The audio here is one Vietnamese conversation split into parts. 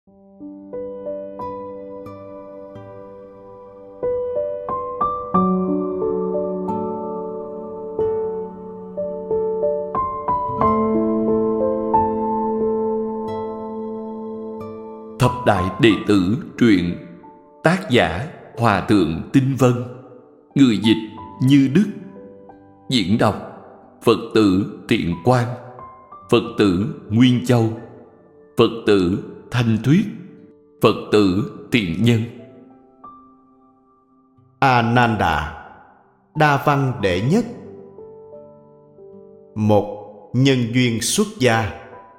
Thập đại đệ tử truyện. Tác giả Hòa thượng Tinh Vân. Người dịch Như Đức. Diễn đọc Phật tử Thiện Quang, Phật tử Nguyên Châu, Phật tử Thanh Thuyết, Phật tử Thiện Nhân. A-nan-đà, đa văn đệ nhất. Một, nhân duyên xuất gia.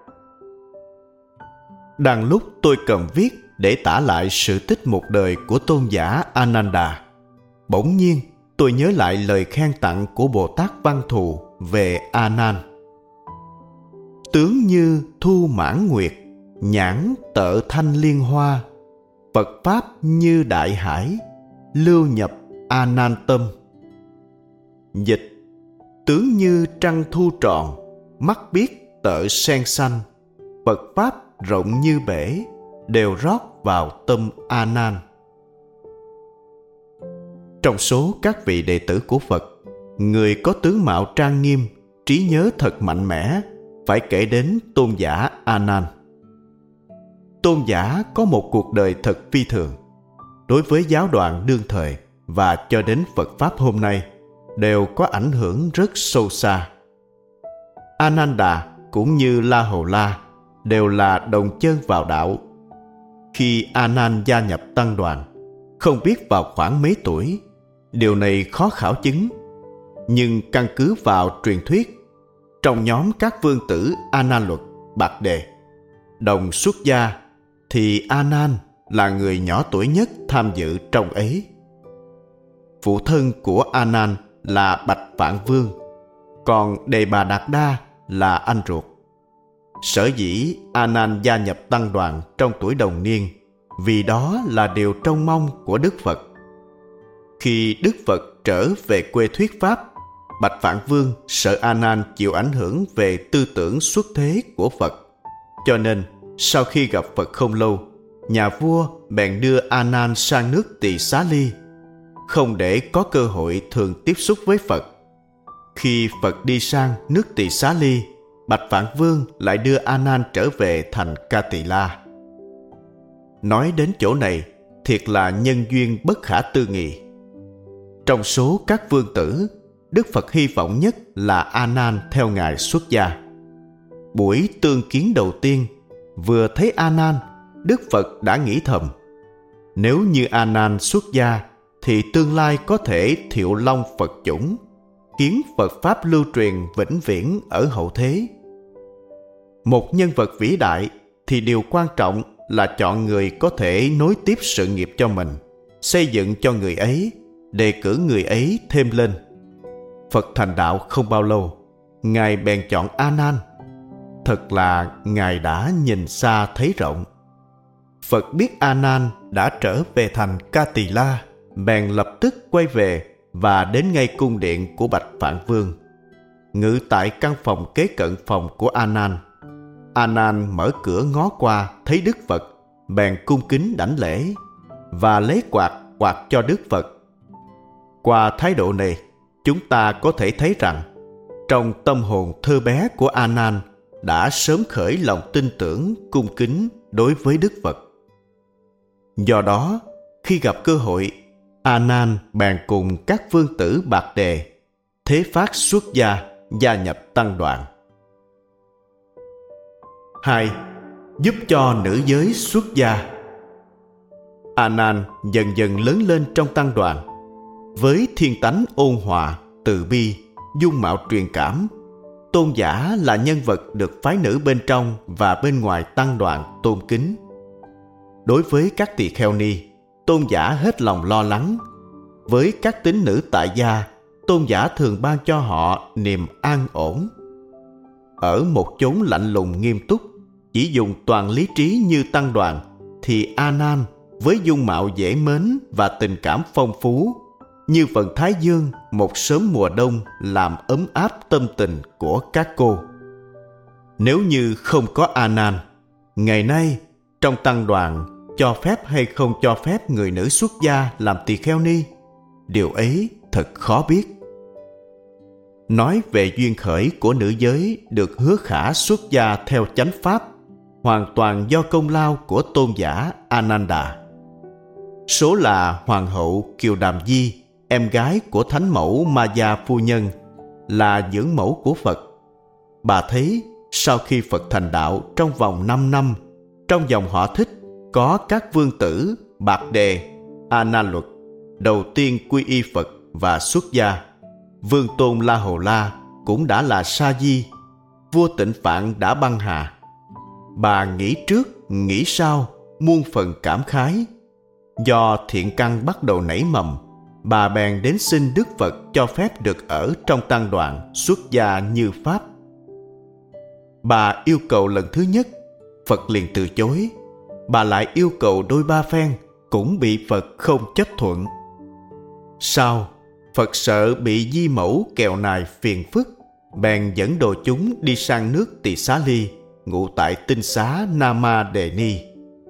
Đang lúc tôi cầm viết để tả lại sự tích một đời của tôn giả A-nan-đà, bỗng nhiên tôi nhớ lại lời khen tặng của Bồ Tát Văn Thù về A-nan. Tướng như thu mãn nguyệt, nhãn tợ thanh liên hoa, Phật Pháp như đại hải, lưu nhập A-nan tâm. Dịch: tướng như trăng thu tròn, mắt biết tợ sen xanh, Phật Pháp rộng như bể, đều rót vào tâm A-nan. Trong số các vị đệ tử của Phật, người có tướng mạo trang nghiêm, trí nhớ thật mạnh mẽ, phải kể đến tôn giả A-nan. Tôn giả có một cuộc đời thật phi thường. Đối với giáo đoàn đương thời và cho đến Phật Pháp hôm nay, đều có ảnh hưởng rất sâu xa. A-nan-đà cũng như La Hầu La đều là đồng chân vào đạo. Khi A-nan gia nhập tăng đoàn, không biết vào khoảng mấy tuổi, điều này khó khảo chứng. Nhưng căn cứ vào truyền thuyết, trong nhóm các vương tử A-nan luật, Bạc Đề, đồng xuất gia, thì A-nan là người nhỏ tuổi nhất tham dự trong ấy. Phụ thân của A-nan là Bạch Vạn Vương, còn Đề Bà Đạt Đa là anh ruột. Sở dĩ A-nan gia nhập tăng đoàn trong tuổi đồng niên, vì đó là điều trông mong của Đức Phật. Khi Đức Phật trở về quê thuyết pháp, Bạch Vạn Vương sợ A-nan chịu ảnh hưởng về tư tưởng xuất thế của Phật. Cho nên, sau khi gặp Phật không lâu, nhà vua bèn đưa A-nan sang nước Tỳ Xá Ly, không để có cơ hội thường tiếp xúc với Phật. Khi Phật đi sang nước Tỳ Xá Ly, Bạch Vạn Vương lại đưa A-nan trở về thành Ca Tỳ La. Nói đến chỗ này, thiệt là nhân duyên bất khả tư nghị. Trong số các vương tử, Đức Phật hy vọng nhất là A-nan theo Ngài xuất gia. Buổi tương kiến đầu tiên, vừa thấy A-nan, Đức Phật đã nghĩ thầm: nếu như A-nan xuất gia, thì tương lai có thể thiệu long Phật chủng, khiến Phật Pháp lưu truyền vĩnh viễn ở hậu thế. Một nhân vật vĩ đại thì điều quan trọng là chọn người có thể nối tiếp sự nghiệp cho mình, xây dựng cho người ấy, đề cử người ấy thêm lên. Phật thành đạo không bao lâu, Ngài bèn chọn A-nan. Thật là Ngài đã nhìn xa thấy rộng. Phật biết A-nan đã trở về thành Ca Tỳ La, bèn lập tức quay về và đến ngay cung điện của Bạch Vạn Vương. Ngự tại căn phòng kế cận phòng của A-nan. A-nan mở cửa ngó qua thấy Đức Phật, bèn cung kính đảnh lễ và lấy quạt quạt cho Đức Phật. Qua thái độ này, chúng ta có thể thấy rằng trong tâm hồn thơ bé của A-nan đã sớm khởi lòng tin tưởng cung kính đối với Đức Phật. Do đó, khi gặp cơ hội, A-nan bèn cùng các vương tử Bạc Đề thế phát xuất gia, gia nhập tăng đoàn. 2. Giúp cho nữ giới xuất gia. A-nan dần dần lớn lên trong tăng đoàn. Với thiên tánh ôn hòa, từ bi, dung mạo truyền cảm, tôn giả là nhân vật được phái nữ bên trong và bên ngoài tăng đoàn tôn kính. Đối với các tỳ kheo ni, tôn giả hết lòng lo lắng. Với các tín nữ tại gia, tôn giả thường ban cho họ niềm an ổn. Ở một chốn lạnh lùng nghiêm túc, chỉ dùng toàn lý trí như tăng đoàn, thì A-nan với dung mạo dễ mến và tình cảm phong phú, như vầng thái dương một sớm mùa đông làm ấm áp tâm tình của các cô. Nếu như không có A-nan, ngày nay Trong tăng đoàn, cho phép hay không cho phép người nữ xuất gia làm tỳ kheo ni? Điều ấy thật khó biết. Nói về duyên khởi của nữ giới được hứa khả xuất gia theo chánh pháp, hoàn toàn do công lao của tôn giả Ananda. Số là Hoàng hậu Kiều Đàm Di, em gái của Thánh mẫu Maya Phu Nhân, là dưỡng mẫu của Phật. Bà thấy sau khi Phật thành đạo trong vòng 5 năm, trong dòng họ Thích có các vương tử Bạc Đề, A Nan Luật đầu tiên quy y Phật và xuất gia. Vương tôn La Hầu La cũng đã là sa di. Vua Tịnh Phạn đã băng hà. Bà nghĩ trước nghĩ sau, muôn phần cảm khái. Do thiện căn bắt đầu nảy mầm, bà bèn đến xin Đức Phật cho phép được ở trong tăng đoàn xuất gia như pháp. Bà yêu cầu lần thứ nhất, Phật liền từ chối. Bà lại yêu cầu đôi ba phen, cũng bị Phật không chấp thuận. Sau, Phật sợ bị di mẫu kèo nài phiền phức, bèn dẫn đồ chúng đi sang nước Tỳ Xá Ly, ngụ tại tinh xá Nama Đề Ni.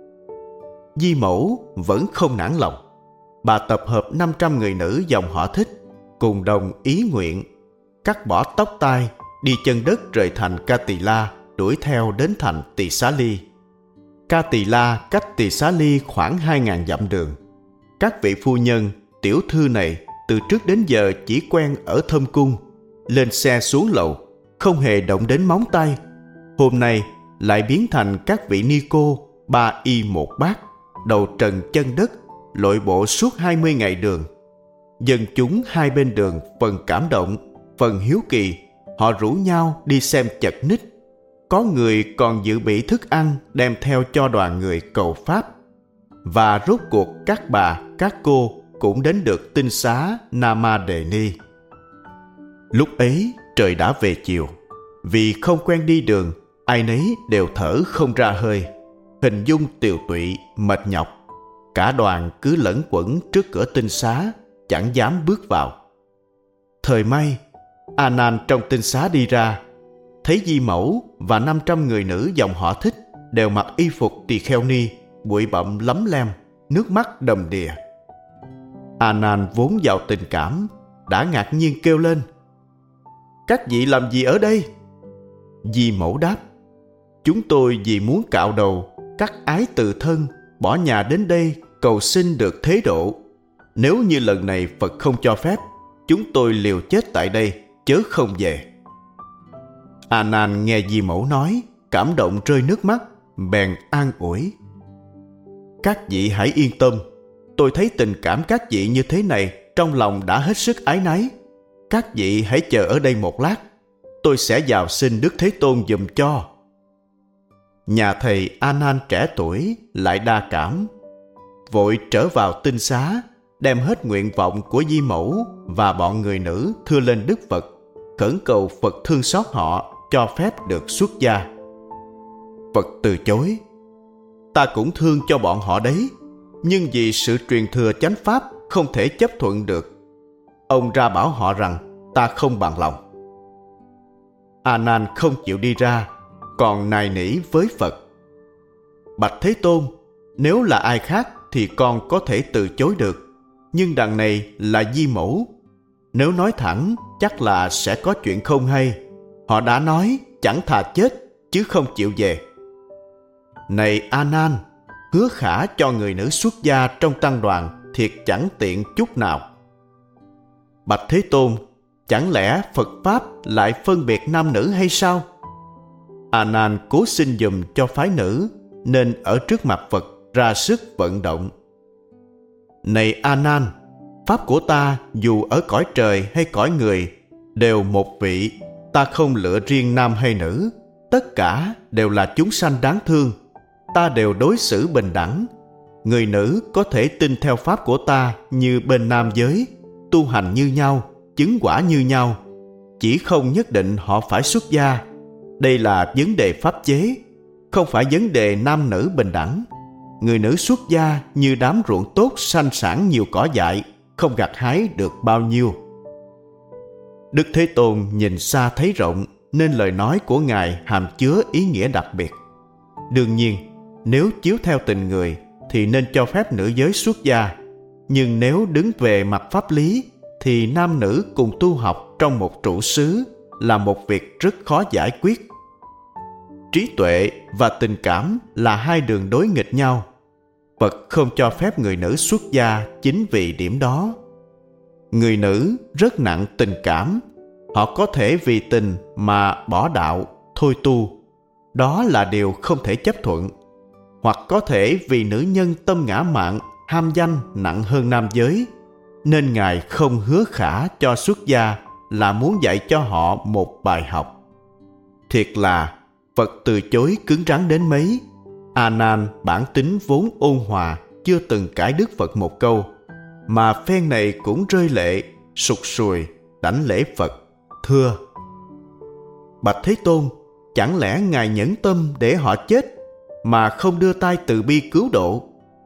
Di mẫu vẫn không nản lòng. Bà tập hợp 500 người nữ dòng họ Thích, cùng đồng ý nguyện, cắt bỏ tóc tai, đi chân đất rời thành Ca Tỳ La, đuổi theo đến thành Tỳ Xá Ly. Ca Tỳ La cách Tỳ Xá Ly khoảng 2.000 dặm đường. Các vị phu nhân, tiểu thư này từ trước đến giờ chỉ quen ở thâm cung, lên xe xuống lầu, không hề động đến móng tay. Hôm nay lại biến thành các vị ni cô, 3 y 1 bát, đầu trần chân đất, lội bộ suốt 20 ngày đường. Dân chúng hai bên đường phần cảm động, phần hiếu kỳ, họ rủ nhau đi xem chật ních. Có người còn dự bị thức ăn đem theo cho đoàn người cầu pháp. Và rốt cuộc các bà, các cô cũng đến được tinh xá Nama Đề Ni. Lúc ấy trời đã về chiều. Vì không quen đi đường, ai nấy đều thở không ra hơi, hình dung tiều tụy, mệt nhọc. Cả đoàn cứ lẩn quẩn trước cửa tinh xá, chẳng dám bước vào. Thời may, A Nan trong tinh xá đi ra, thấy di mẫu và 500 người nữ dòng họ Thích đều mặc y phục tỳ kheo ni, bụi bặm lấm lem, nước mắt đầm đìa. A Nan vốn giàu tình cảm, đã ngạc nhiên kêu lên: "Các vị làm gì ở đây?" Di mẫu đáp: "Chúng tôi vì muốn cạo đầu, cắt ái từ thân, bỏ nhà đến đây cầu xin được thế độ. Nếu như lần này Phật không cho phép, chúng tôi liều chết tại đây, chớ không về." A Nan nghe di mẫu nói, cảm động rơi nước mắt, bèn an ủi: "Các vị hãy yên tâm, tôi thấy tình cảm các vị như thế này, trong lòng đã hết sức áy náy. Các vị hãy chờ ở đây một lát, tôi sẽ vào xin Đức Thế Tôn giùm cho." Nhà thầy A Nan trẻ tuổi lại đa cảm, vội trở vào tinh xá, đem hết nguyện vọng của di mẫu và bọn người nữ thưa lên Đức Phật, khẩn cầu Phật thương xót họ, cho phép được xuất gia. Phật từ chối: "Ta cũng thương cho bọn họ đấy, nhưng vì sự truyền thừa chánh pháp không thể chấp thuận được. Ông ra bảo họ rằng ta không bằng lòng." A Nan không chịu đi ra, còn nài nỉ với Phật: "Bạch Thế Tôn, nếu là ai khác thì con có thể từ chối được, nhưng đằng này là di mẫu. Nếu nói thẳng chắc là sẽ có chuyện không hay. Họ đã nói chẳng thà chết chứ không chịu về. Này A Nan, hứa khả cho người nữ xuất gia trong tăng đoàn thiệt chẳng tiện chút nào." Bạch Thế Tôn, chẳng lẽ Phật Pháp lại phân biệt nam nữ hay sao? A Nan cố xin giùm cho phái nữ, nên ở trước mặt Phật ra sức vận động: "Này A Nan, Pháp của ta dù ở cõi trời hay cõi người, đều một vị, ta không lựa riêng nam hay nữ, tất cả đều là chúng sanh đáng thương, ta đều đối xử bình đẳng. Người nữ có thể tin theo Pháp của ta như bên nam giới, tu hành như nhau, chứng quả như nhau, chỉ không nhất định họ phải xuất gia. Đây là vấn đề pháp chế, không phải vấn đề nam nữ bình đẳng. Người nữ xuất gia như đám ruộng tốt sanh sản nhiều cỏ dại, không gặt hái được bao nhiêu." Đức Thế Tôn nhìn xa thấy rộng, nên lời nói của Ngài hàm chứa ý nghĩa đặc biệt. Đương nhiên, Nếu chiếu theo tình người thì nên cho phép nữ giới xuất gia, nhưng nếu đứng về mặt pháp lý thì nam nữ cùng tu học trong một trụ xứ là một việc rất khó giải quyết. Trí tuệ và tình cảm là hai đường đối nghịch nhau. Phật không cho phép người nữ xuất gia chính vì điểm đó. Người nữ rất nặng tình cảm. Họ có thể vì tình mà bỏ đạo, thôi tu. Đó là điều không thể chấp thuận. Hoặc có thể vì nữ nhân tâm ngã mạn, ham danh nặng hơn nam giới, nên Ngài không hứa khả cho xuất gia là muốn dạy cho họ một bài học. Thiệt là Phật từ chối cứng rắn đến mấy. A Nan bản tính vốn ôn hòa, chưa từng cãi Đức Phật một câu, mà phen này cũng rơi lệ, sụt sùi, đảnh lễ Phật, thưa: Bạch Thế Tôn, chẳng lẽ Ngài nhẫn tâm để họ chết mà không đưa tay từ bi cứu độ?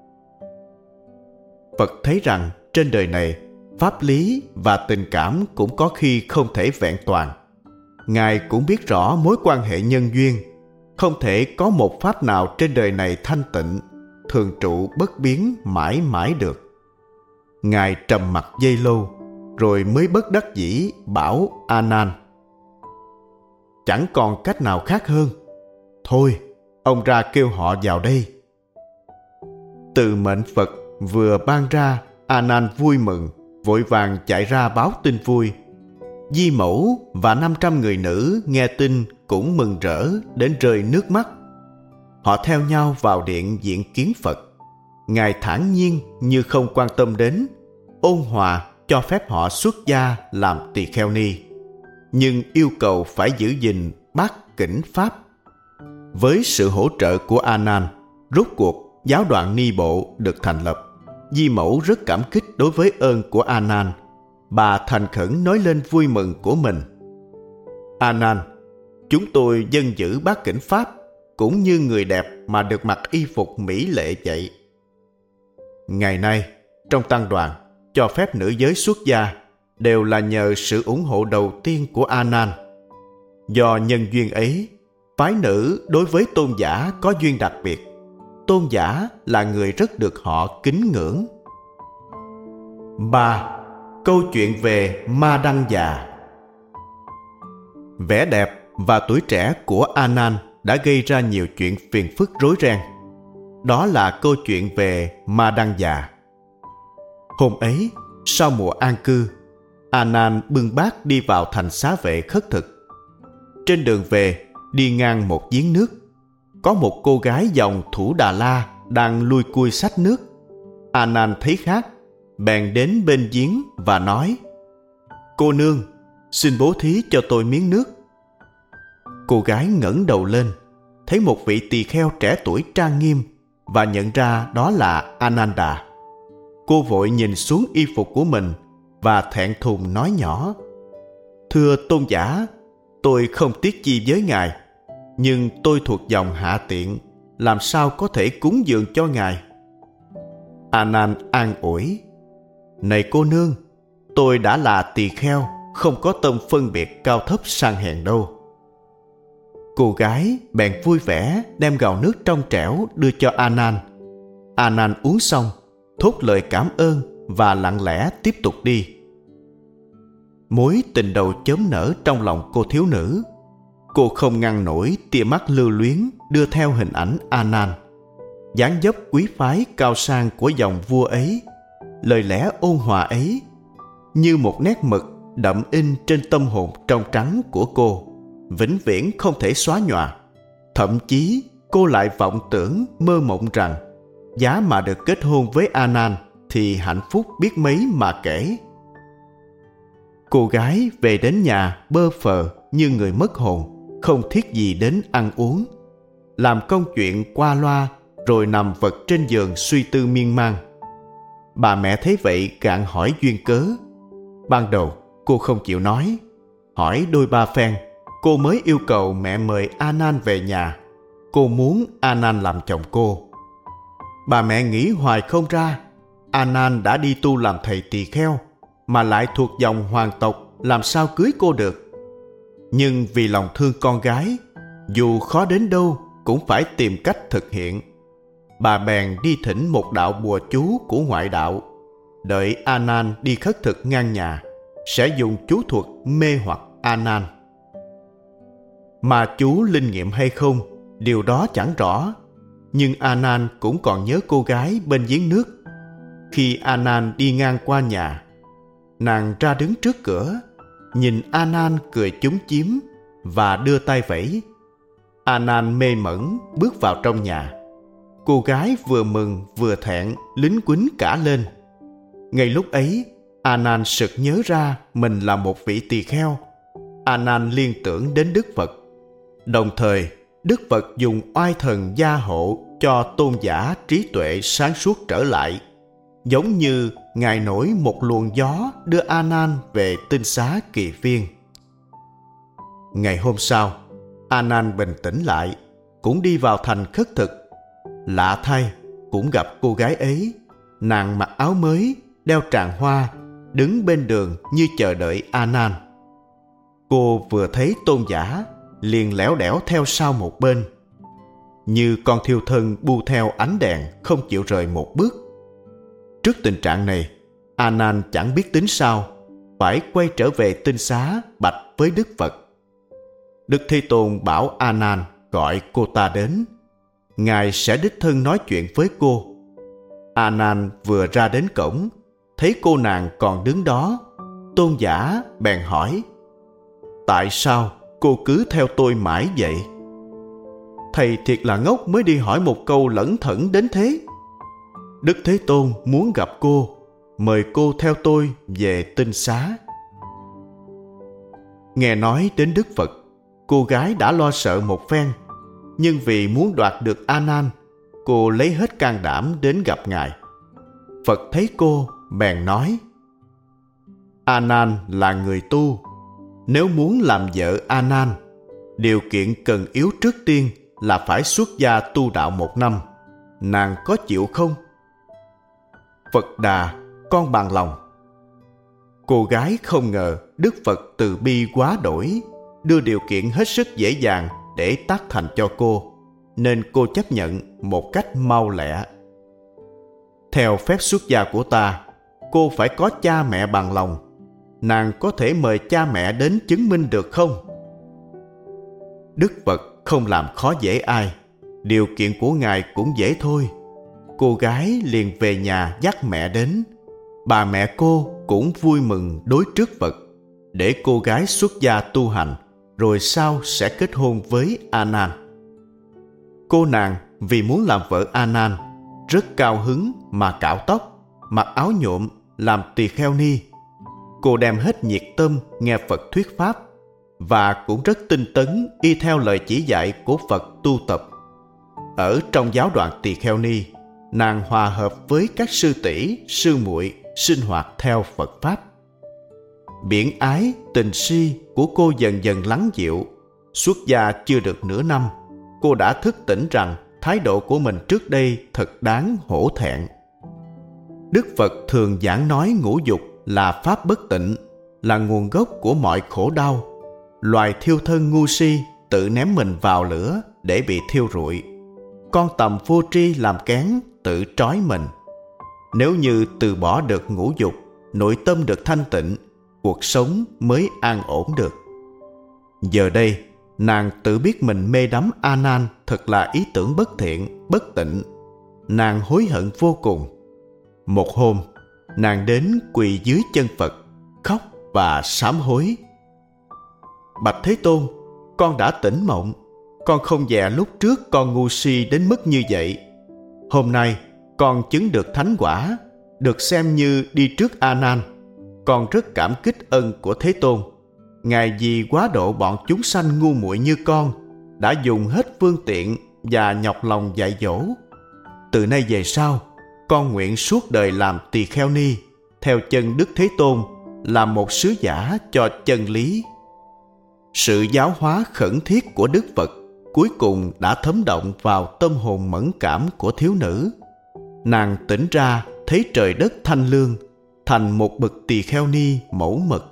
Phật thấy rằng trên đời này, pháp lý và tình cảm cũng có khi không thể vẹn toàn. Ngài cũng biết rõ mối quan hệ nhân duyên, không thể có một pháp nào trên đời này thanh tịnh, thường trụ bất biến mãi mãi được. Ngài trầm mặc giây lâu, rồi mới bất đắc dĩ bảo A Nan: Chẳng còn cách nào khác hơn. Thôi, ông ra kêu họ vào đây. Từ mệnh Phật vừa ban ra, A Nan vui mừng, vội vàng chạy ra báo tin vui. Di Mẫu và 500 người nữ nghe tin cũng mừng rỡ đến rơi nước mắt. Họ theo nhau vào điện diện kiến Phật. Ngài thản nhiên như không quan tâm đến, ôn hòa cho phép họ xuất gia làm tỳ kheo ni, nhưng yêu cầu phải giữ gìn bát kỉnh pháp. Với sự hỗ trợ của A Nan, rốt cuộc giáo đoàn Ni Bộ được thành lập. Di Mẫu rất cảm kích đối với ơn của A Nan. Bà thành khẩn nói lên vui mừng của mình: A Nan, chúng tôi dâng giữ bát kỉnh pháp, cũng như người đẹp mà được mặc y phục mỹ lệ vậy. Ngày nay, trong tăng đoàn, cho phép nữ giới xuất gia đều là nhờ sự ủng hộ đầu tiên của A Nan. Do nhân duyên ấy, phái nữ đối với tôn giả có duyên đặc biệt. Tôn giả là người rất được họ kính ngưỡng. 3. Câu chuyện về Ma Đăng Già. Vẻ đẹp và tuổi trẻ của A Nan đã gây ra nhiều chuyện phiền phức rối ren. Đó là câu chuyện về Ma Đăng Già. Hôm ấy, sau mùa an cư, A Nan bưng bát đi vào thành Xá Vệ khất thực. Trên đường về, đi ngang một giếng nước, có một cô gái dòng Thủ Đà La đang lui cui xách nước. A Nan thấy khác, bèn đến bên giếng và nói: Cô nương, xin bố thí cho tôi miếng nước. Cô gái ngẩng đầu lên, thấy một vị tỳ kheo trẻ tuổi trang nghiêm và nhận ra đó là Ananda. Cô vội nhìn xuống y phục của mình và thẹn thùng nói nhỏ: Thưa tôn giả, tôi không tiếc chi với ngài, nhưng tôi thuộc dòng hạ tiện, làm sao có thể cúng dường cho ngài? A Nan an ủi: Này cô nương, tôi đã là tỳ kheo, không có tâm phân biệt cao thấp sang hèn đâu. Cô gái bèn vui vẻ đem gạo nước trong trẻo đưa cho A Nan. A Nan uống xong, thốt lời cảm ơn và lặng lẽ tiếp tục đi. Mối tình đầu chớm nở trong lòng cô thiếu nữ. Cô không ngăn nổi tia mắt lưu luyến đưa theo hình ảnh A Nan. Dáng dấp quý phái cao sang của dòng vua ấy, lời lẽ ôn hòa ấy, như một nét mực đậm in trên tâm hồn trong trắng của cô, vĩnh viễn không thể xóa nhòa. Thậm chí cô lại vọng tưởng mơ mộng rằng giá mà được kết hôn với A Nan thì hạnh phúc biết mấy mà kể. Cô gái về đến nhà bơ phờ như người mất hồn, không thiết gì đến ăn uống, làm công chuyện qua loa rồi nằm vật trên giường suy tư miên man. Bà mẹ thấy vậy gạn hỏi duyên cớ. Ban đầu cô không chịu nói, hỏi đôi ba phen cô mới yêu cầu mẹ mời A Nan về nhà. Cô muốn A Nan làm chồng cô. Bà mẹ nghĩ hoài không ra, A Nan đã đi tu làm thầy tỳ kheo, mà lại thuộc dòng hoàng tộc, làm sao cưới cô được. Nhưng vì lòng thương con gái, dù khó đến đâu cũng phải tìm cách thực hiện, bà bèn đi thỉnh một đạo bùa chú của ngoại đạo, đợi A Nan đi khất thực ngang nhà, sẽ dùng chú thuật mê hoặc A Nan. Mà chú linh nghiệm hay không, điều đó chẳng rõ, nhưng A Nan cũng còn nhớ cô gái bên giếng nước. Khi A Nan đi ngang qua nhà, nàng ra đứng trước cửa, nhìn A Nan cười chúm chím và đưa tay vẫy. A Nan mê mẩn bước vào trong nhà. Cô gái vừa mừng vừa thẹn, lính quýnh cả lên. Ngay lúc ấy, A Nan sực nhớ ra mình là một vị tỳ kheo. A Nan liên tưởng đến Đức Phật. Đồng thời, Đức Phật dùng oai thần gia hộ cho tôn giả trí tuệ sáng suốt trở lại, giống như Ngài nổi một luồng gió đưa A Nan về tinh xá Kỳ Viên. Ngày hôm sau, A Nan bình tĩnh lại, cũng đi vào thành khất thực. Lạ thay, cũng gặp cô gái ấy. Nàng mặc áo mới, đeo tràng hoa, đứng bên đường như chờ đợi A Nan. Cô vừa thấy tôn giả, liền lẻo đẻo theo sau một bên, như con thiêu thân bu theo ánh đèn, không chịu rời một bước. Trước tình trạng này, A Nan chẳng biết tính sao, phải quay trở về tinh xá bạch với Đức Phật. Đức Thế Tôn bảo A Nan gọi cô ta đến, Ngài sẽ đích thân nói chuyện với cô. A Nan vừa ra đến cổng, thấy cô nàng còn đứng đó. Tôn giả bèn hỏi: tại sao cô cứ theo tôi mãi vậy? Thầy thiệt là ngốc mới đi hỏi một câu lẩn thẩn đến thế. Đức Thế Tôn muốn gặp cô, mời cô theo tôi về tinh xá. Nghe nói đến Đức Phật, cô gái đã lo sợ một phen, nhưng vì muốn đoạt được A Nan, cô lấy hết can đảm đến gặp Ngài. Phật thấy cô bèn nói: A Nan là người tu, nếu muốn làm vợ A Nan, điều kiện cần yếu trước tiên là phải xuất gia tu đạo 1 năm. Nàng có chịu không? Phật đà, con bằng lòng. Cô gái không ngờ Đức Phật từ bi quá đổi, đưa điều kiện hết sức dễ dàng để tác thành cho cô, nên cô chấp nhận một cách mau lẹ. Theo phép xuất gia của ta, cô phải có cha mẹ bằng lòng. Nàng có thể mời cha mẹ đến chứng minh được không? Đức Phật không làm khó dễ ai, điều kiện của Ngài cũng dễ thôi. Cô gái liền về nhà dắt mẹ đến. Bà mẹ cô cũng vui mừng đối trước Phật, để cô gái xuất gia tu hành, rồi sau sẽ kết hôn với A Nan. Cô nàng vì muốn làm vợ A Nan, rất cao hứng mà cạo tóc, mặc áo nhuộm, làm tỳ kheo ni. Cô đem hết nhiệt tâm nghe Phật thuyết pháp, và cũng rất tinh tấn y theo lời chỉ dạy của Phật tu tập. Ở trong giáo đoàn tỳ kheo ni, nàng hòa hợp với các sư tỷ, sư muội sinh hoạt theo Phật pháp. Biển ái, tình si của cô dần dần lắng dịu. Xuất gia chưa được nửa năm, cô đã thức tỉnh rằng thái độ của mình trước đây thật đáng hổ thẹn. Đức Phật thường giảng nói ngũ dục là pháp bất tịnh, là nguồn gốc của mọi khổ đau. Loài thiêu thân ngu si tự ném mình vào lửa để bị thiêu rụi. Con tầm vô tri làm kén tự trói mình. Nếu như từ bỏ được ngũ dục, nội tâm được thanh tịnh, cuộc sống mới an ổn được. Giờ đây, nàng tự biết mình mê đắm A Nan thật là ý tưởng bất thiện, bất tịnh. Nàng hối hận vô cùng. Một hôm, nàng đến quỳ dưới chân Phật, khóc và sám hối. Bạch Thế Tôn, con đã tỉnh mộng. Con không dè lúc trước con ngu si đến mức như vậy. Hôm nay, con chứng được thánh quả, được xem như đi trước A Nan. Con rất cảm kích ân của Thế Tôn. Ngài vì quá độ bọn chúng sanh ngu muội như con, đã dùng hết phương tiện và nhọc lòng dạy dỗ. Từ nay về sau, con nguyện suốt đời làm tỳ kheo ni, theo chân Đức Thế Tôn, làm một sứ giả cho chân lý. Sự giáo hóa khẩn thiết của Đức Phật cuối cùng đã thấm động vào tâm hồn mẫn cảm của thiếu nữ. Nàng tỉnh ra thấy trời đất thanh lương, thành một bậc tỳ kheo ni mẫu mực.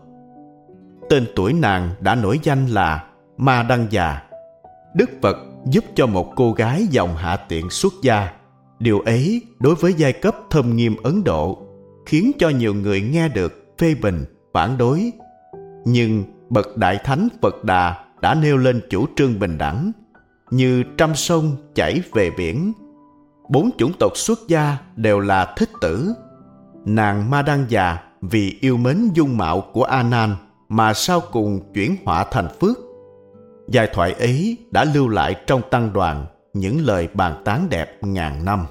Tên tuổi nàng đã nổi danh là Ma Đăng Già. Đức Phật giúp cho một cô gái dòng Hạ Tiện xuất gia, Điều ấy đối với giai cấp thâm nghiêm Ấn Độ khiến cho nhiều người nghe được phê bình, phản đối. Nhưng bậc Đại Thánh Phật Đà đã nêu lên chủ trương bình đẳng, như trăm sông chảy về biển. 4 chủng tộc xuất gia đều là thích tử. Nàng Ma Đăng Già vì yêu mến dung mạo của A Nan mà sau cùng chuyển họa thành phước. Giai thoại ấy đã lưu lại trong tăng đoàn những lời bàn tán đẹp ngàn năm.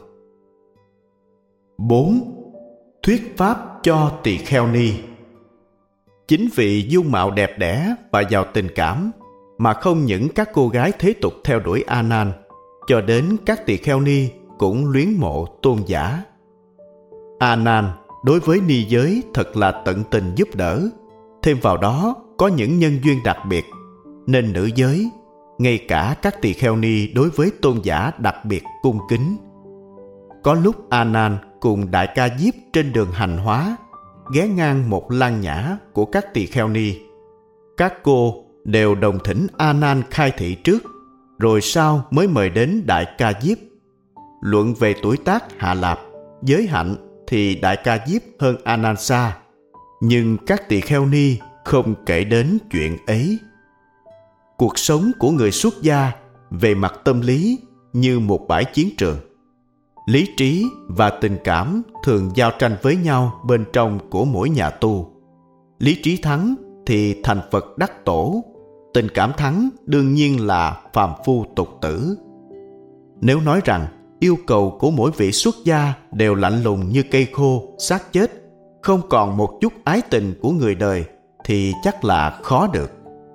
4. Thuyết pháp cho tỳ kheo ni. Chính vì dung mạo đẹp đẽ và giàu tình cảm mà không những các cô gái thế tục theo đuổi A Nan, cho đến các tỳ kheo ni cũng luyến mộ tôn giả. A Nan đối với ni giới thật là tận tình giúp đỡ, thêm vào đó có những nhân duyên đặc biệt, nên nữ giới, ngay cả các tỳ kheo ni đối với tôn giả đặc biệt cung kính. Có lúc A Nan cùng Đại Ca Diếp trên đường hành hóa, ghé ngang một lang nhã của các tỳ kheo ni. Các cô đều đồng thỉnh A Nan khai thị trước, rồi sau mới mời đến Đại Ca Diếp. Luận về tuổi tác hạ lạp, giới hạnh thì Đại Ca Diếp hơn A Nan xa, nhưng các tỳ kheo ni không kể đến chuyện ấy. Cuộc sống của người xuất gia về mặt tâm lý như một bãi chiến trường. Lý trí và tình cảm thường giao tranh với nhau bên trong của mỗi nhà tu. Lý trí thắng thì thành Phật đắc tổ, tình cảm thắng đương nhiên là phàm phu tục tử. Nếu nói rằng yêu cầu của mỗi vị xuất gia đều lạnh lùng như cây khô, xác chết, không còn một chút ái tình của người đời, thì chắc là khó được.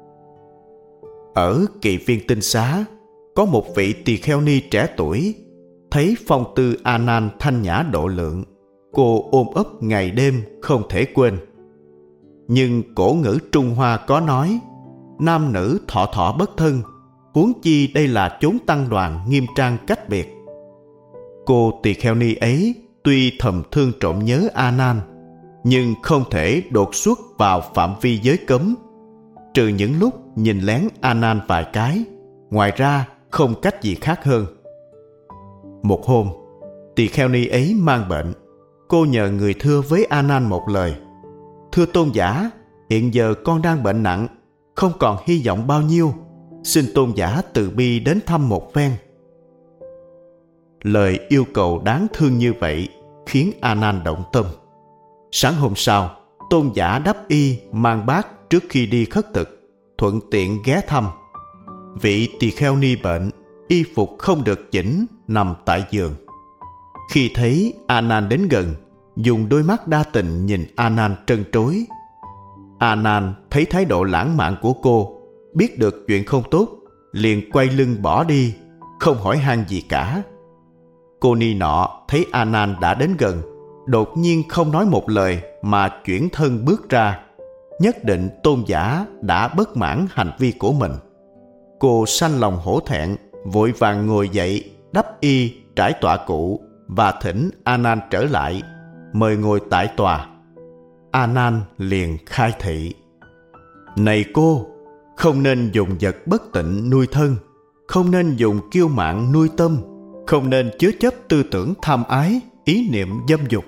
Ở Kỳ Viên Tinh Xá, có một vị tỳ kheo ni trẻ tuổi, thấy phong tư A Nan thanh nhã độ lượng, cô ôm ấp ngày đêm không thể quên. Nhưng cổ ngữ Trung Hoa có nói, nam nữ thọ thọ bất thân, huống chi đây là chốn tăng đoàn nghiêm trang cách biệt. Cô tỳ kheo ni ấy tuy thầm thương trộm nhớ A Nan, nhưng không thể đột xuất vào phạm vi giới cấm, trừ những lúc nhìn lén A Nan vài cái, ngoài ra không cách gì khác hơn. Một hôm, tỳ kheo ni ấy mang bệnh, cô nhờ người thưa với A Nan một lời: "Thưa tôn giả, hiện giờ con đang bệnh nặng, không còn hy vọng bao nhiêu, xin tôn giả từ bi đến thăm một phen." Lời yêu cầu đáng thương như vậy khiến A Nan động tâm. Sáng hôm sau, tôn giả đắp y mang bát trước khi đi khất thực, thuận tiện ghé thăm. Vị tỳ kheo ni bệnh, y phục không được chỉnh, nằm tại giường. Khi thấy A Nan đến gần, dùng đôi mắt đa tình nhìn A Nan trân trối. A Nan thấy thái độ lãng mạn của cô, biết được chuyện không tốt, liền quay lưng bỏ đi, không hỏi han gì cả. Cô ni nọ thấy A Nan đã đến gần, đột nhiên không nói một lời mà chuyển thân bước ra, nhất định tôn giả đã bất mãn hành vi của mình. Cô sanh lòng hổ thẹn, vội vàng ngồi dậy, đắp y, trải tọa cụ và thỉnh A Nan trở lại, mời ngồi tại tòa. A Nan liền khai thị: "Này cô, không nên dùng vật bất tịnh nuôi thân, không nên dùng kiêu mạn nuôi tâm, không nên chứa chấp tư tưởng tham ái, ý niệm dâm dục.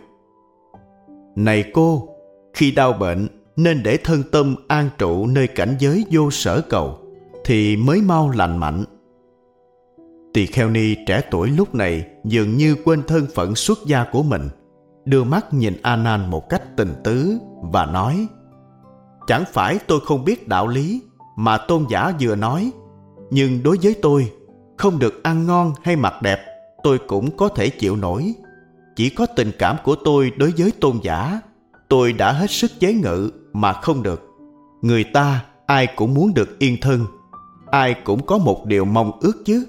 Này cô, khi đau bệnh nên để thân tâm an trụ nơi cảnh giới vô sở cầu, thì mới mau lành mạnh." Tỳ kheo ni trẻ tuổi lúc này dường như quên thân phận xuất gia của mình, đưa mắt nhìn A Nan một cách tình tứ và nói: "Chẳng phải tôi không biết đạo lý mà tôn giả vừa nói, nhưng đối với tôi, không được ăn ngon hay mặc đẹp tôi cũng có thể chịu nổi. Chỉ có tình cảm của tôi đối với tôn giả, tôi đã hết sức chế ngự mà không được. Người ta ai cũng muốn được yên thân, ai cũng có một điều mong ước chứ."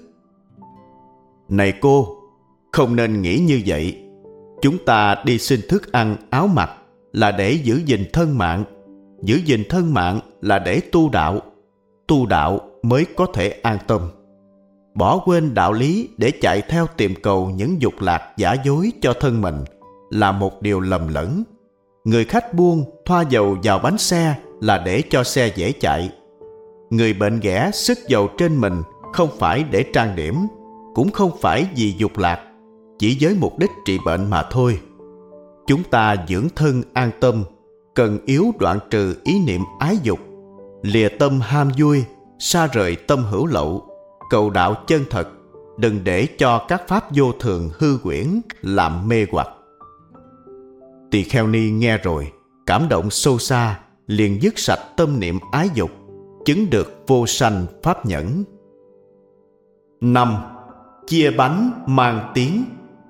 "Này cô, không nên nghĩ như vậy. Chúng ta đi xin thức ăn áo mặc là để giữ gìn thân mạng, giữ gìn thân mạng là để tu đạo mới có thể an tâm. Bỏ quên đạo lý để chạy theo tìm cầu những dục lạc giả dối cho thân mình là một điều lầm lẫn. Người khách buôn thoa dầu vào bánh xe là để cho xe dễ chạy. Người bệnh ghẻ sức dầu trên mình không phải để trang điểm, cũng không phải vì dục lạc. chỉ với mục đích trị bệnh mà thôi. Chúng ta dưỡng thân an tâm, cần yếu đoạn trừ ý niệm ái dục, lìa tâm ham vui, xa rời tâm hữu lậu, cầu đạo chân thật, đừng để cho các pháp vô thường hư huyễn làm mê hoặc. Tỳ kheo ni nghe rồi, cảm động sâu xa, liền dứt sạch tâm niệm ái dục, chứng được vô sanh pháp nhẫn. 5. Chia bánh mang tiếng.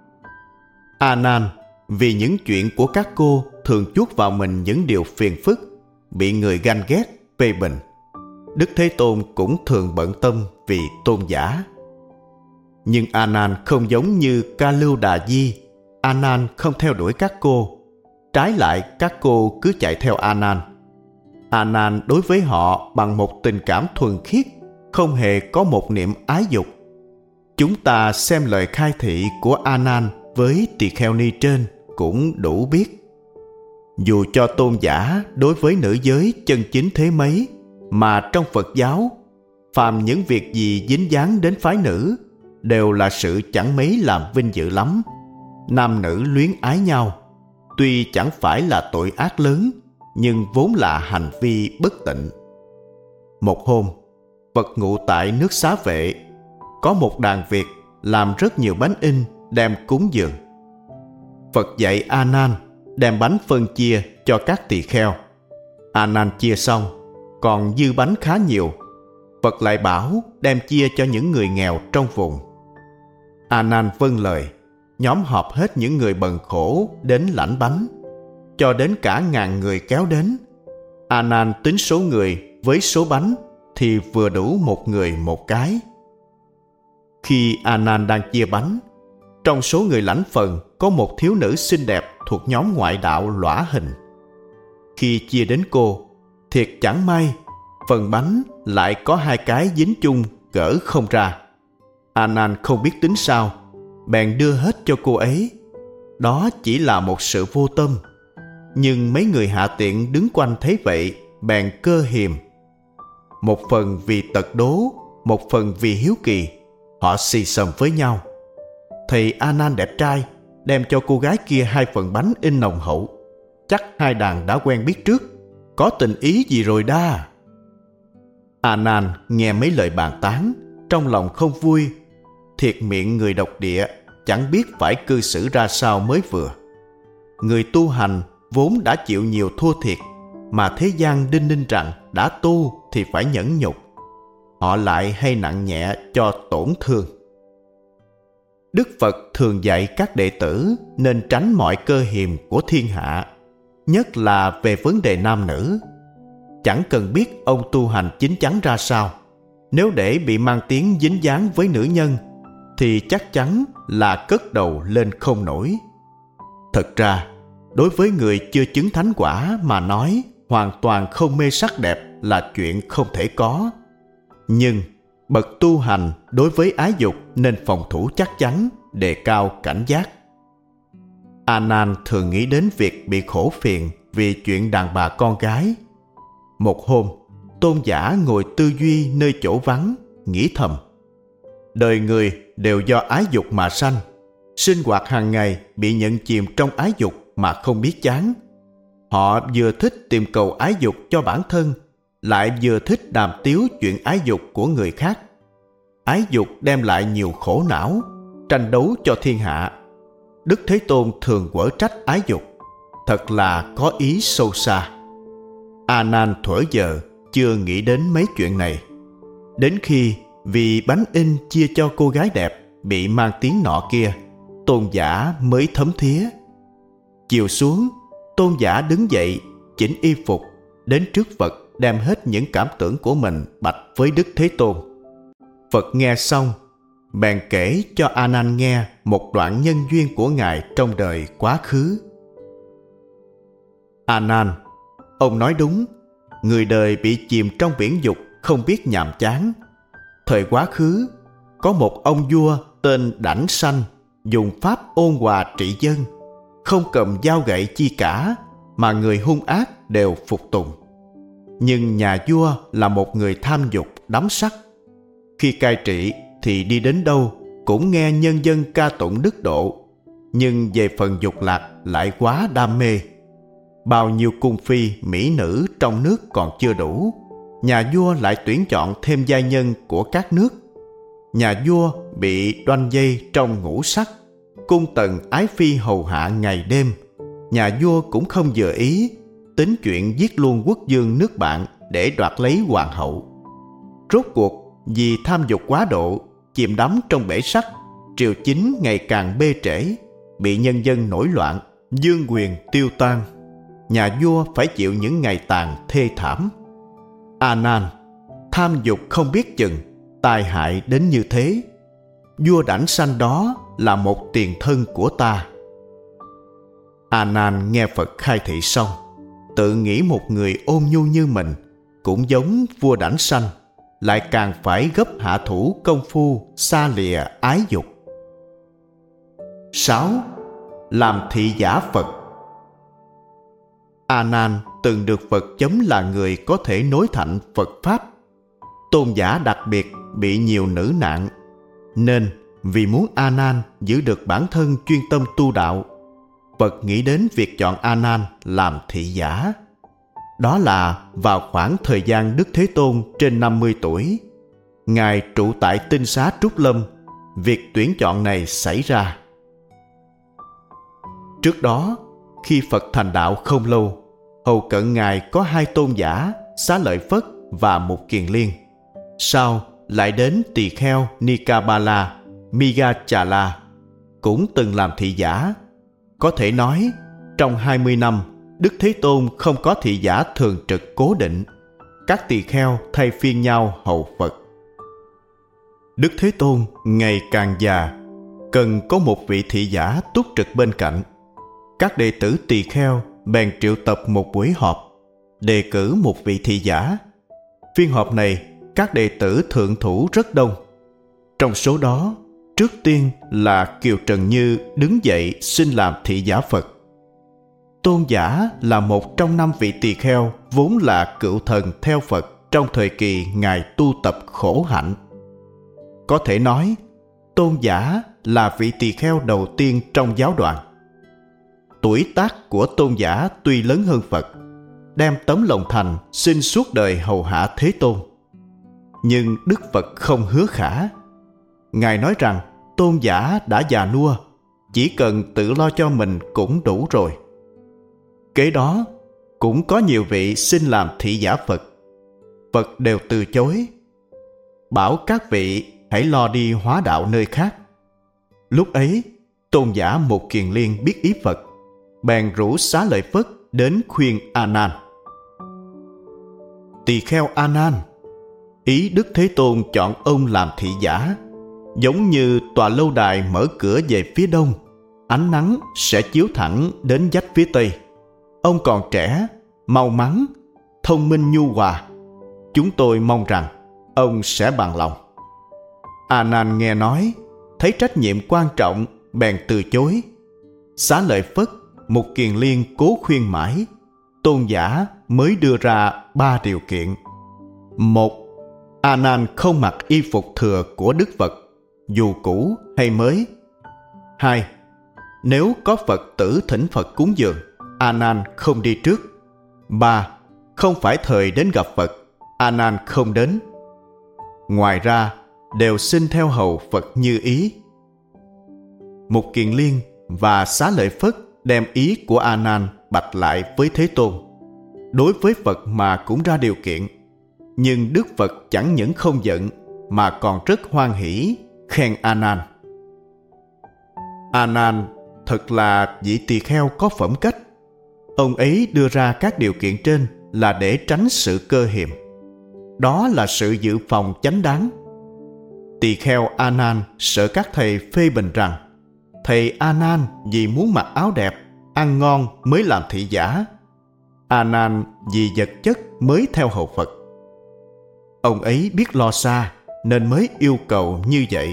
A Nan, vì những chuyện của các cô thường chuốc vào mình những điều phiền phức, bị người ganh ghét, phê bình, Đức Thế Tôn cũng thường bận tâm vì tôn giả. Nhưng A Nan không giống như Ca Lưu Đà Di. A Nan không theo đuổi các cô, trái lại các cô cứ chạy theo A Nan. A Nan đối với họ bằng một tình cảm thuần khiết, không hề có một niệm ái dục. Chúng ta xem lời khai thị của A Nan với tỳ kheo ni trên cũng đủ biết. Dù cho tôn giả đối với nữ giới chân chính thế mấy, mà trong Phật giáo, phàm những việc gì dính dáng đến phái nữ đều là sự chẳng mấy làm vinh dự lắm. Nam nữ luyến ái nhau, tuy chẳng phải là tội ác lớn, nhưng vốn là hành vi bất tịnh. Một hôm, Phật ngụ tại nước Xá Vệ, có một đàn Việt làm rất nhiều bánh in đem cúng dường. Phật dạy A Nan đem bánh phân chia cho các tỳ kheo. A Nan chia xong, còn dư bánh khá nhiều. Phật lại bảo đem chia cho những người nghèo trong vùng. A Nan vâng lời, nhóm họp hết những người bần khổ đến lãnh bánh, cho đến cả 1000 người kéo đến. A Nan tính số người với số bánh thì vừa đủ một người một cái. Khi A Nan đang chia bánh, trong số người lãnh phần có một thiếu nữ xinh đẹp thuộc nhóm ngoại đạo lõa hình. Khi chia đến cô, thiệt chẳng may, phần bánh lại có 2 cái dính chung gỡ không ra. A Nan không biết tính sao, bèn đưa hết cho cô ấy. Đó chỉ là một sự vô tâm, nhưng mấy người hạ tiện đứng quanh thấy vậy bèn cơ hiềm. Một phần vì tật đố, một phần vì hiếu kỳ, họ xì xầm với nhau. Thầy A Nan đẹp trai đem cho cô gái kia 2 phần bánh in nồng hậu, chắc hai đàn đã quen biết trước, có tình ý gì rồi đa. A Nan nghe mấy lời bàn tán, trong lòng không vui. Thiệt miệng người độc địa, chẳng biết phải cư xử ra sao mới vừa. Người tu hành vốn đã chịu nhiều thua thiệt, mà thế gian đinh ninh rằng đã tu thì phải nhẫn nhục. Họ lại hay nặng nhẹ cho tổn thương. Đức Phật thường dạy các đệ tử nên tránh mọi cơ hiềm của thiên hạ, nhất là về vấn đề nam nữ. Chẳng cần biết ông tu hành chính chắn ra sao, nếu để bị mang tiếng dính dáng với nữ nhân thì chắc chắn là cất đầu lên không nổi. Thật ra, đối với người chưa chứng thánh quả mà nói hoàn toàn không mê sắc đẹp là chuyện không thể có. Nhưng bậc tu hành đối với ái dục nên phòng thủ chắc chắn, đề cao cảnh giác. A Nan thường nghĩ đến việc bị khổ phiền vì chuyện đàn bà con gái. Một hôm, tôn giả ngồi tư duy nơi chỗ vắng, nghĩ thầm: đời người đều do ái dục mà sanh, sinh hoạt hàng ngày bị nhận chìm trong ái dục mà không biết chán. Họ vừa thích tìm cầu ái dục cho bản thân, lại vừa thích đàm tiếu chuyện ái dục của người khác. Ái dục đem lại nhiều khổ não, tranh đấu cho thiên hạ. Đức Thế Tôn thường quở trách ái dục, thật là có ý sâu xa. A Nan thuở giờ chưa nghĩ đến mấy chuyện này. Đến khi vì bánh in chia cho cô gái đẹp bị mang tiếng nọ kia, tôn giả mới thấm thía. Chiều xuống, tôn giả đứng dậy, chỉnh y phục, đến trước Phật đem hết những cảm tưởng của mình bạch với Đức Thế Tôn. Phật nghe xong, bèn kể cho A Nan nghe một đoạn nhân duyên của Ngài trong đời quá khứ. A Nan, ông nói đúng, người đời bị chìm trong biển dục không biết nhàm chán. Thời quá khứ, có một ông vua tên Đảnh Sanh dùng pháp ôn hòa trị dân, không cầm dao gậy chi cả, mà người hung ác đều phục tùng. Nhưng nhà vua là một người tham dục đắm sắc. Khi cai trị thì đi đến đâu cũng nghe nhân dân ca tụng đức độ, nhưng về phần dục lạc lại quá đam mê. Bao nhiêu cung phi, mỹ nữ trong nước còn chưa đủ, nhà vua lại tuyển chọn thêm giai nhân của các nước. Nhà vua bị đoanh dây trong ngũ sắc, cung tần ái phi hầu hạ ngày đêm. Nhà vua cũng không vừa ý, tính chuyện giết luôn quốc vương nước bạn để đoạt lấy hoàng hậu. Rốt cuộc vì tham dục quá độ, chìm đắm trong bể sắt, triều chính ngày càng bê trễ, bị nhân dân nổi loạn, vương quyền tiêu tan. Nhà vua phải chịu những ngày tàn thê thảm. A Nan, tham dục không biết chừng, tai hại đến như thế. Vua đảnh sanh đó là một tiền thân của ta. A Nan nghe Phật khai thị xong, tự nghĩ một người ôn nhu như mình, cũng giống vua đảnh sanh, lại càng phải gấp hạ thủ công phu xa lìa ái dục. 6. Làm thị giả Phật. A Nan từng được Phật chấm là người có thể nối thạnh Phật Pháp. Tôn giả đặc biệt bị nhiều nữ nạn, nên vì muốn A Nan giữ được bản thân chuyên tâm tu đạo, Phật nghĩ đến việc chọn A Nan làm thị giả. Đó là vào khoảng thời gian Đức Thế Tôn trên 50 tuổi, Ngài trụ tại Tinh Xá Trúc Lâm, việc tuyển chọn này xảy ra. Trước đó, khi Phật thành đạo không lâu, hầu cận Ngài có 2 tôn giả, Xá Lợi Phất và Mục Kiền Liên. Sau lại đến Tỳ Kheo Nikabala, Migachala, cũng từng làm thị giả. Có thể nói, trong 20 năm, Đức Thế Tôn không có thị giả thường trực cố định. Các tỳ kheo thay phiên nhau hầu Phật. Đức Thế Tôn ngày càng già, cần có một vị thị giả túc trực bên cạnh. Các đệ tử tỳ kheo bèn triệu tập một buổi họp, đề cử một vị thị giả. Phiên họp này, các đệ tử thượng thủ rất đông. Trong số đó, trước tiên là Kiều Trần Như đứng dậy xin làm thị giả Phật. Tôn giả là một trong 5 vị tỳ kheo vốn là cựu thần theo Phật trong thời kỳ Ngài tu tập khổ hạnh. Có thể nói, tôn giả là vị tỳ kheo đầu tiên trong giáo đoàn. Tuổi tác của tôn giả tuy lớn hơn Phật, đem tấm lòng thành xin suốt đời hầu hạ Thế Tôn. Nhưng Đức Phật không hứa khả. Ngài nói rằng tôn giả đã già nua, chỉ cần tự lo cho mình cũng đủ rồi. Kế đó, cũng có nhiều vị xin làm thị giả Phật. Phật đều từ chối, bảo các vị hãy lo đi hóa đạo nơi khác. Lúc ấy, tôn giả Mục Kiền Liên biết ý Phật, bèn rủ Xá Lợi Phất đến khuyên A Nan. Tỳ kheo A Nan, ý Đức Thế Tôn chọn ông làm thị giả, giống như tòa lâu đài mở cửa về phía đông, ánh nắng sẽ chiếu thẳng đến vách phía tây. Ông còn trẻ, mau mắn, thông minh nhu hòa. Chúng tôi mong rằng ông sẽ bằng lòng. A Nan nghe nói, thấy trách nhiệm quan trọng, bèn từ chối. Xá Lợi Phất, Mục Kiền Liên cố khuyên mãi, tôn giả mới đưa ra 3 điều kiện. 1. A Nan không mặc y phục thừa của Đức Phật, dù cũ hay mới. 2. Nếu có Phật tử thỉnh Phật cúng dường, A Nan không đi trước. 3. Không phải thời đến gặp Phật, A Nan không đến. Ngoài ra, đều xin theo hầu Phật như ý. Mục Kiền Liên và Xá Lợi Phất đem ý của A Nan bạch lại với Thế Tôn. Đối với Phật mà cũng ra điều kiện, nhưng Đức Phật chẳng những không giận mà còn rất hoan hỷ, khen A Nan. A Nan thật là vị tỳ kheo có phẩm cách. Ông ấy đưa ra các điều kiện trên là để tránh sự cơ hiềm. Đó là sự dự phòng chánh đáng. Tỳ kheo A Nan sợ các thầy phê bình rằng thầy A Nan vì muốn mặc áo đẹp, ăn ngon mới làm thị giả. A Nan vì vật chất mới theo hầu Phật. Ông ấy biết lo xa nên mới yêu cầu như vậy.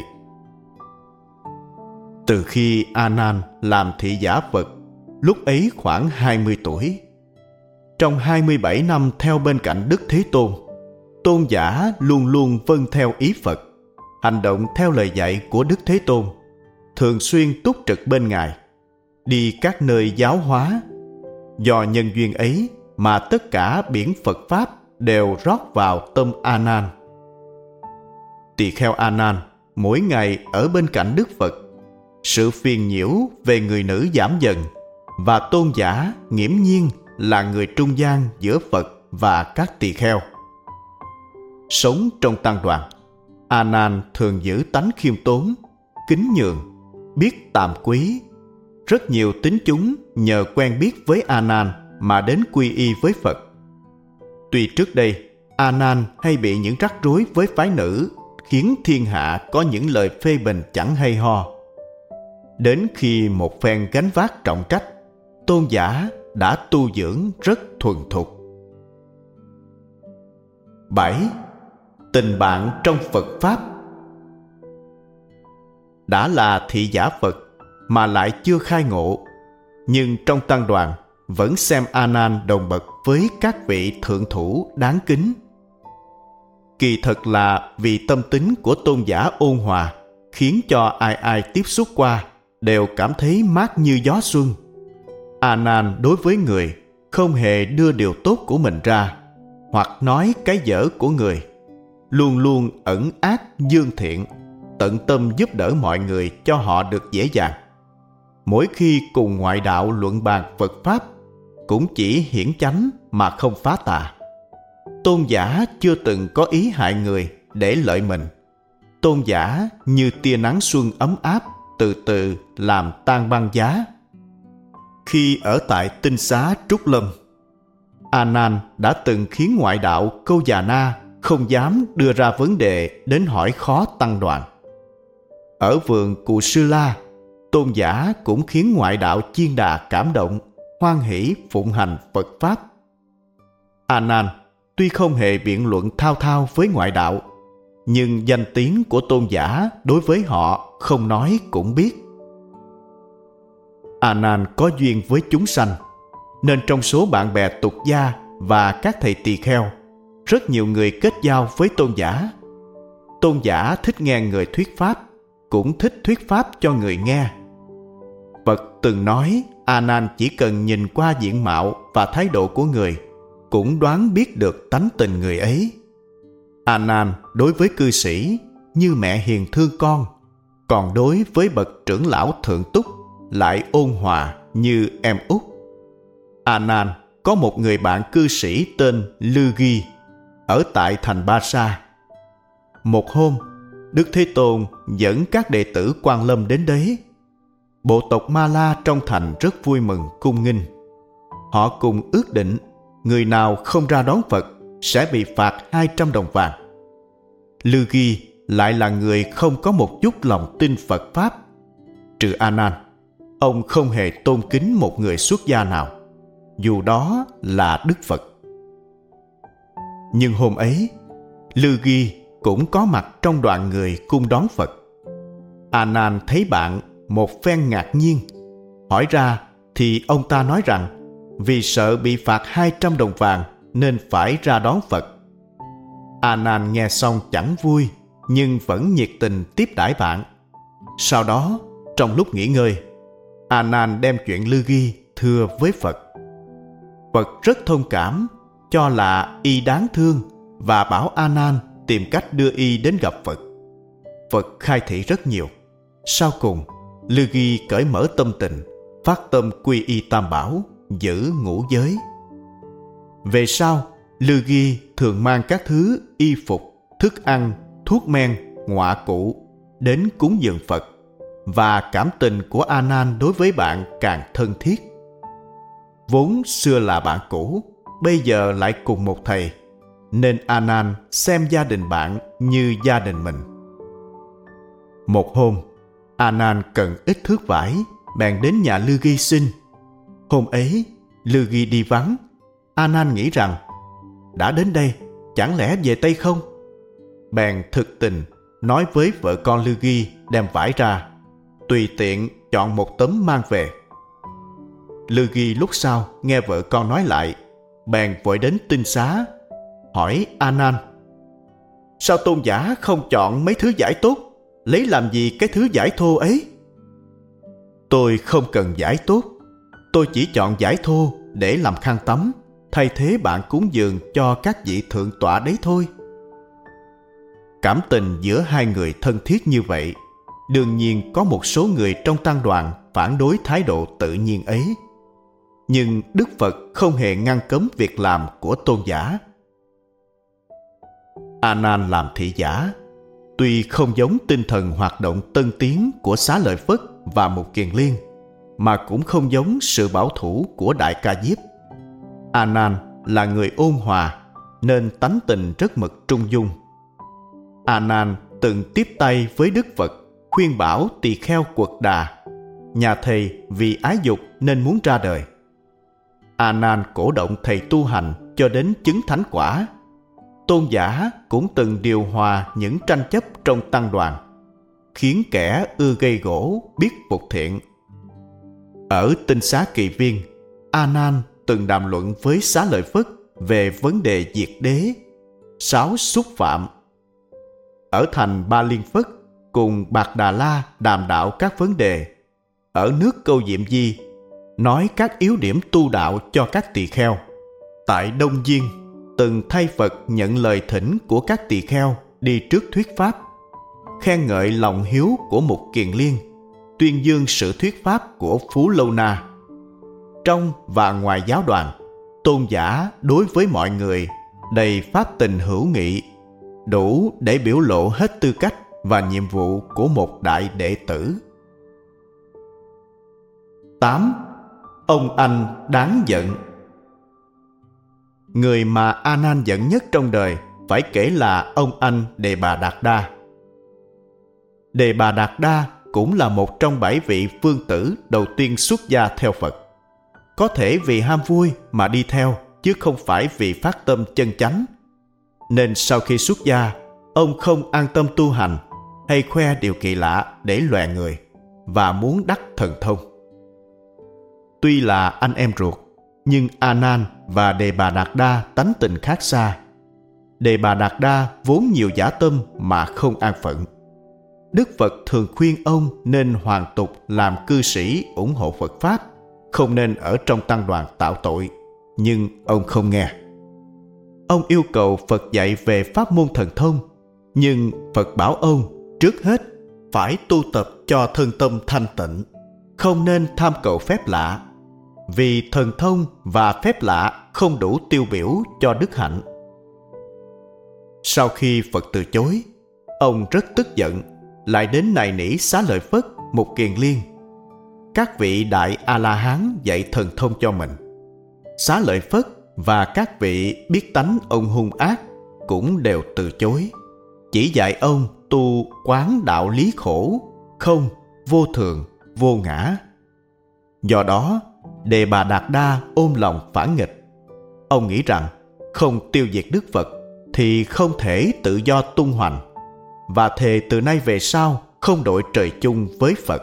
Từ khi A Nan làm thị giả Phật, lúc ấy khoảng 20 tuổi. Trong 27 năm theo bên cạnh Đức Thế Tôn, tôn giả luôn luôn vâng theo ý Phật, hành động theo lời dạy của Đức Thế Tôn, thường xuyên túc trực bên Ngài, đi các nơi giáo hóa. Do nhân duyên ấy mà tất cả biển Phật Pháp đều rót vào tâm A Nan. Tỳ kheo A Nan mỗi ngày ở bên cạnh Đức Phật, sự phiền nhiễu về người nữ giảm dần, và tôn giả nghiễm nhiên là người trung gian giữa Phật và các tỳ kheo. Sống trong tăng đoàn, A Nan thường giữ tánh khiêm tốn, kính nhường, biết tàm quý. Rất nhiều tín chúng nhờ quen biết với A Nan mà đến quy y với Phật. Tuy trước đây A Nan hay bị những rắc rối với phái nữ, khiến thiên hạ có những lời phê bình chẳng hay ho. Đến khi một phen gánh vác trọng trách, tôn giả đã tu dưỡng rất thuần thục. 7. Tình bạn trong Phật Pháp. Đã là thị giả Phật mà lại chưa khai ngộ, nhưng trong tăng đoàn vẫn xem A Nan đồng bậc với các vị thượng thủ đáng kính. Kỳ thật là vì tâm tính của tôn giả ôn hòa, khiến cho ai ai tiếp xúc qua đều cảm thấy mát như gió xuân. A Nan đối với người không hề đưa điều tốt của mình ra, hoặc nói cái dở của người, luôn luôn ẩn ác dương thiện, tận tâm giúp đỡ mọi người cho họ được dễ dàng. Mỗi khi cùng ngoại đạo luận bàn Phật Pháp, cũng chỉ hiển chánh mà không phá tà. Tôn giả chưa từng có ý hại người để lợi mình. Tôn giả như tia nắng xuân ấm áp, từ từ làm tan băng giá. Khi ở tại tinh xá Trúc Lâm, A Nan đã từng khiến ngoại đạo Câu Già Na không dám đưa ra vấn đề đến hỏi khó tăng đoàn. Ở vườn Cù Sư La, tôn giả cũng khiến ngoại đạo Chiên Đà cảm động, hoan hỷ phụng hành Phật Pháp. A Nan tuy không hề biện luận thao thao với ngoại đạo, nhưng danh tiếng của tôn giả đối với họ không nói cũng biết. A Nan có duyên với chúng sanh, nên trong số bạn bè tục gia và các thầy tỳ kheo, rất nhiều người kết giao với tôn giả. Tôn giả thích nghe người thuyết pháp, cũng thích thuyết pháp cho người nghe. Phật từng nói A Nan chỉ cần nhìn qua diện mạo và thái độ của người, cũng đoán biết được tánh tình người ấy. A Nan đối với cư sĩ như mẹ hiền thương con, còn đối với bậc trưởng lão thượng túc lại ôn hòa như em út. A Nan có một người bạn cư sĩ tên Lư Ghi ở tại thành Ba Sa. Một hôm, Đức Thế Tôn dẫn các đệ tử Quan Lâm đến đấy. Bộ tộc Ma La trong thành rất vui mừng cung nghinh. Họ cùng ước định người nào không ra đón Phật sẽ bị phạt 200 đồng vàng. Lư Ghi lại là người không có một chút lòng tin Phật Pháp. Trừ A Nan, ông không hề tôn kính một người xuất gia nào, dù đó là Đức Phật. Nhưng hôm ấy, Lư Ghi cũng có mặt trong đoàn người cung đón Phật. A Nan thấy bạn một phen ngạc nhiên. Hỏi ra thì ông ta nói rằng vì sợ bị phạt 200 đồng vàng nên phải ra đón Phật. A Nan nghe xong chẳng vui, nhưng vẫn nhiệt tình tiếp đãi bạn. Sau đó, trong lúc nghỉ ngơi, A Nan đem chuyện Lư Ghi thưa với Phật. Phật rất thông cảm, cho là y đáng thương và bảo A Nan tìm cách đưa y đến gặp Phật. Phật khai thị rất nhiều. Sau cùng, Lư Ghi cởi mở tâm tình, phát tâm quy y Tam Bảo, giữ ngũ giới. Về sau, Lư Ghi thường mang các thứ y phục, thức ăn, thuốc men, ngọa cụ đến cúng dường Phật, và cảm tình của A Nan đối với bạn càng thân thiết. Vốn xưa là bạn cũ, bây giờ lại cùng một thầy, nên A Nan xem gia đình bạn như gia đình mình. Một hôm, A Nan cần ít thước vải, bèn đến nhà Lư Ghi xin. Hôm ấy, Lư Ghi đi vắng. A Nan nghĩ rằng đã đến đây, chẳng lẽ về Tây không? Bèn thực tình nói với vợ con Lư Ghi đem vải ra, tùy tiện chọn một tấm mang về. Lư Ghi lúc sau nghe vợ con nói lại, bèn vội đến tinh xá, hỏi A Nan: Sao tôn giả không chọn mấy thứ vải tốt? Lấy làm gì cái thứ vải thô ấy? Tôi không cần vải tốt. Tôi chỉ chọn vải thô để làm khăn tắm, thay thế bạn cúng dường cho các vị thượng tọa đấy thôi. Cảm tình giữa hai người thân thiết như vậy. Đương nhiên có một số người trong tăng đoàn phản đối thái độ tự nhiên ấy. Nhưng Đức Phật không hề ngăn cấm việc làm của tôn giả. A Nan làm thị giả, tuy không giống tinh thần hoạt động tân tiến của Xá Lợi Phất và Mục Kiền Liên, mà cũng không giống sự bảo thủ của Đại Ca Diếp. A Nan là người ôn hòa, nên tánh tình rất mực trung dung. A Nan từng tiếp tay với Đức Phật khuyên bảo tỳ kheo Quật Đà, nhà thầy vì ái dục nên muốn ra đời. A Nan cổ động thầy tu hành cho đến chứng thánh quả. Tôn giả cũng từng điều hòa những tranh chấp trong tăng đoàn, khiến kẻ ưa gây gổ biết phục thiện. Ở Tinh Xá Kỳ Viên, A Nan từng đàm luận với Xá Lợi Phất về vấn đề diệt đế, 6 xúc phạm. Ở thành Ba Liên Phất, cùng Bạc Đà La đàm đạo các vấn đề. Ở nước Câu Diệm Di, nói các yếu điểm tu đạo cho các tỳ kheo. Tại Đông Diên, từng thay Phật nhận lời thỉnh của các tỳ kheo đi trước thuyết pháp, khen ngợi lòng hiếu của Mục Kiền Liên, tuyên dương sự thuyết pháp của Phú Lâu Na. Trong và ngoài giáo đoàn, tôn giả đối với mọi người đầy pháp tình hữu nghị, đủ để biểu lộ hết tư cách và nhiệm vụ của một đại đệ tử. 8. Ông anh đáng giận. Người mà A Nan giận nhất trong đời phải kể là ông anh Đề Bà Đạt Đa. Đề Bà Đạt Đa cũng là một trong 7 vị vương tử đầu tiên xuất gia theo Phật. Có thể vì ham vui mà đi theo, chứ không phải vì phát tâm chân chánh. Nên sau khi xuất gia, ông không an tâm tu hành hay khoe điều kỳ lạ để lòe người và muốn đắc thần thông. Tuy là anh em ruột, nhưng A Nan và Đề Bà Đạt Đa tánh tình khác xa. Đề Bà Đạt Đa vốn nhiều dã tâm mà không an phận. Đức Phật thường khuyên ông nên hoàn tục làm cư sĩ ủng hộ Phật Pháp, không nên ở trong tăng đoàn tạo tội, nhưng ông không nghe. Ông yêu cầu Phật dạy về pháp môn thần thông, nhưng Phật bảo ông trước hết phải tu tập cho thân tâm thanh tịnh, không nên tham cầu phép lạ, vì thần thông và phép lạ không đủ tiêu biểu cho đức hạnh. Sau khi Phật từ chối, ông rất tức giận, lại đến nài nỉ Xá Lợi Phất, Mục Kiền Liên. Các vị đại A-la-hán dạy thần thông cho mình. Xá Lợi Phất và các vị biết tánh ông hung ác cũng đều từ chối, chỉ dạy ông tu quán đạo lý khổ, không, vô thường, vô ngã. Do đó, Đề Bà Đạt Đa ôm lòng phản nghịch. Ông nghĩ rằng không tiêu diệt Đức Phật thì không thể tự do tung hoành, và thề từ nay về sau không đội trời chung với Phật.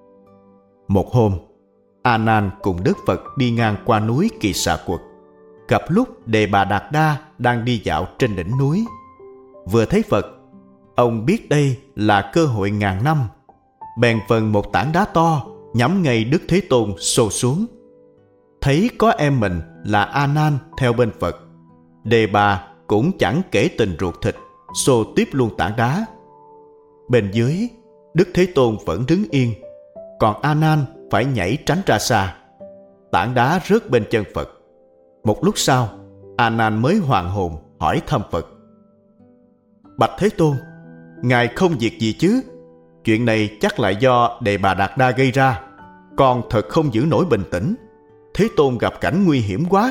Một hôm, A Nan cùng Đức Phật đi ngang qua núi Kỳ Xà Quật, gặp lúc Đề Bà Đạt Đa đang đi dạo trên đỉnh núi. Vừa thấy Phật, ông biết đây là cơ hội ngàn năm, bèn vần một tảng đá to nhắm ngay Đức Thế Tôn xô xuống. Thấy có em mình là A Nan theo bên Phật, Đề Bà cũng chẳng kể tình ruột thịt, xô tiếp luôn tảng đá. Bên dưới, Đức Thế Tôn vẫn đứng yên, còn A Nan phải nhảy tránh ra xa. Tảng đá rớt bên chân Phật. Một lúc sau, A Nan mới hoàn hồn hỏi thăm Phật: Bạch Thế Tôn, Ngài không việc gì chứ? Chuyện này chắc là do Đề Bà Đạt Đa gây ra. Con thật không giữ nổi bình tĩnh. Thế Tôn gặp cảnh nguy hiểm quá.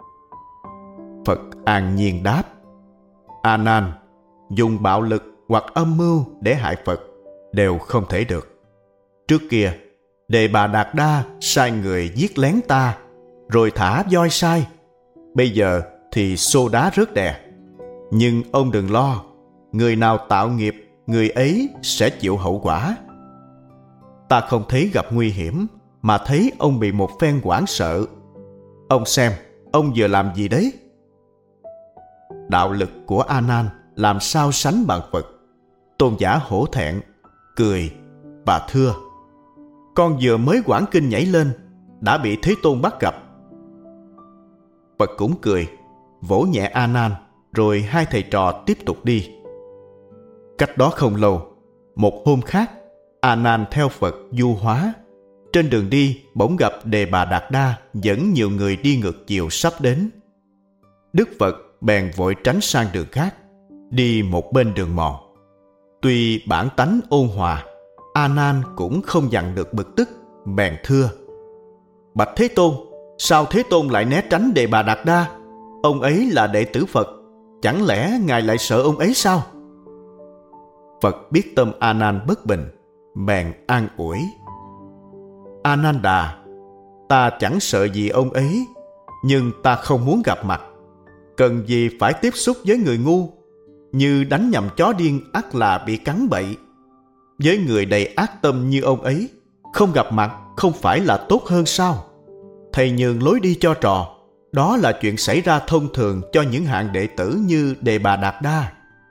Phật an nhiên đáp: A Nan, dùng bạo lực hoặc âm mưu để hại Phật đều không thể được. Trước kia, Đề Bà Đạt Đa sai người giết lén ta, rồi thả voi sai. Bây giờ thì xô đá rớt đè. Nhưng ông đừng lo, người nào tạo nghiệp, người ấy sẽ chịu hậu quả. Ta không thấy gặp nguy hiểm, mà thấy ông bị một phen hoảng sợ. Ông xem, ông vừa làm gì đấy? Đạo lực của A Nan làm sao sánh bằng Phật. Tôn giả hổ thẹn, cười và thưa: con vừa mới quảng kinh nhảy lên, đã bị Thế Tôn bắt gặp. Phật cũng cười, vỗ nhẹ A Nan, rồi hai thầy trò tiếp tục đi. Cách đó không lâu, một hôm khác, A Nan theo Phật du hóa. Trên đường đi bỗng gặp Đề Bà Đạt Đa dẫn nhiều người đi ngược chiều sắp đến. Đức Phật bèn vội tránh sang đường khác, đi một bên đường mòn. Tuy bản tánh ôn hòa, A Nan cũng không dằn được bực tức, bèn thưa: bạch Thế Tôn, sao Thế Tôn lại né tránh Đề Bà Đạt Đa? Ông ấy là đệ tử Phật, chẳng lẽ ngài lại sợ ông ấy sao? Phật biết tâm A Nan bất bình, bèn an ủi: A Nan Đà, ta chẳng sợ gì ông ấy, nhưng ta không muốn gặp mặt. Cần gì phải tiếp xúc với người ngu, như đánh nhầm chó điên ắt là bị cắn bậy. Với người đầy ác tâm như ông ấy, không gặp mặt không phải là tốt hơn sao? Thầy nhường lối đi cho trò, đó là chuyện xảy ra thông thường cho những hạng đệ tử như Đề Bà Đạt Đa.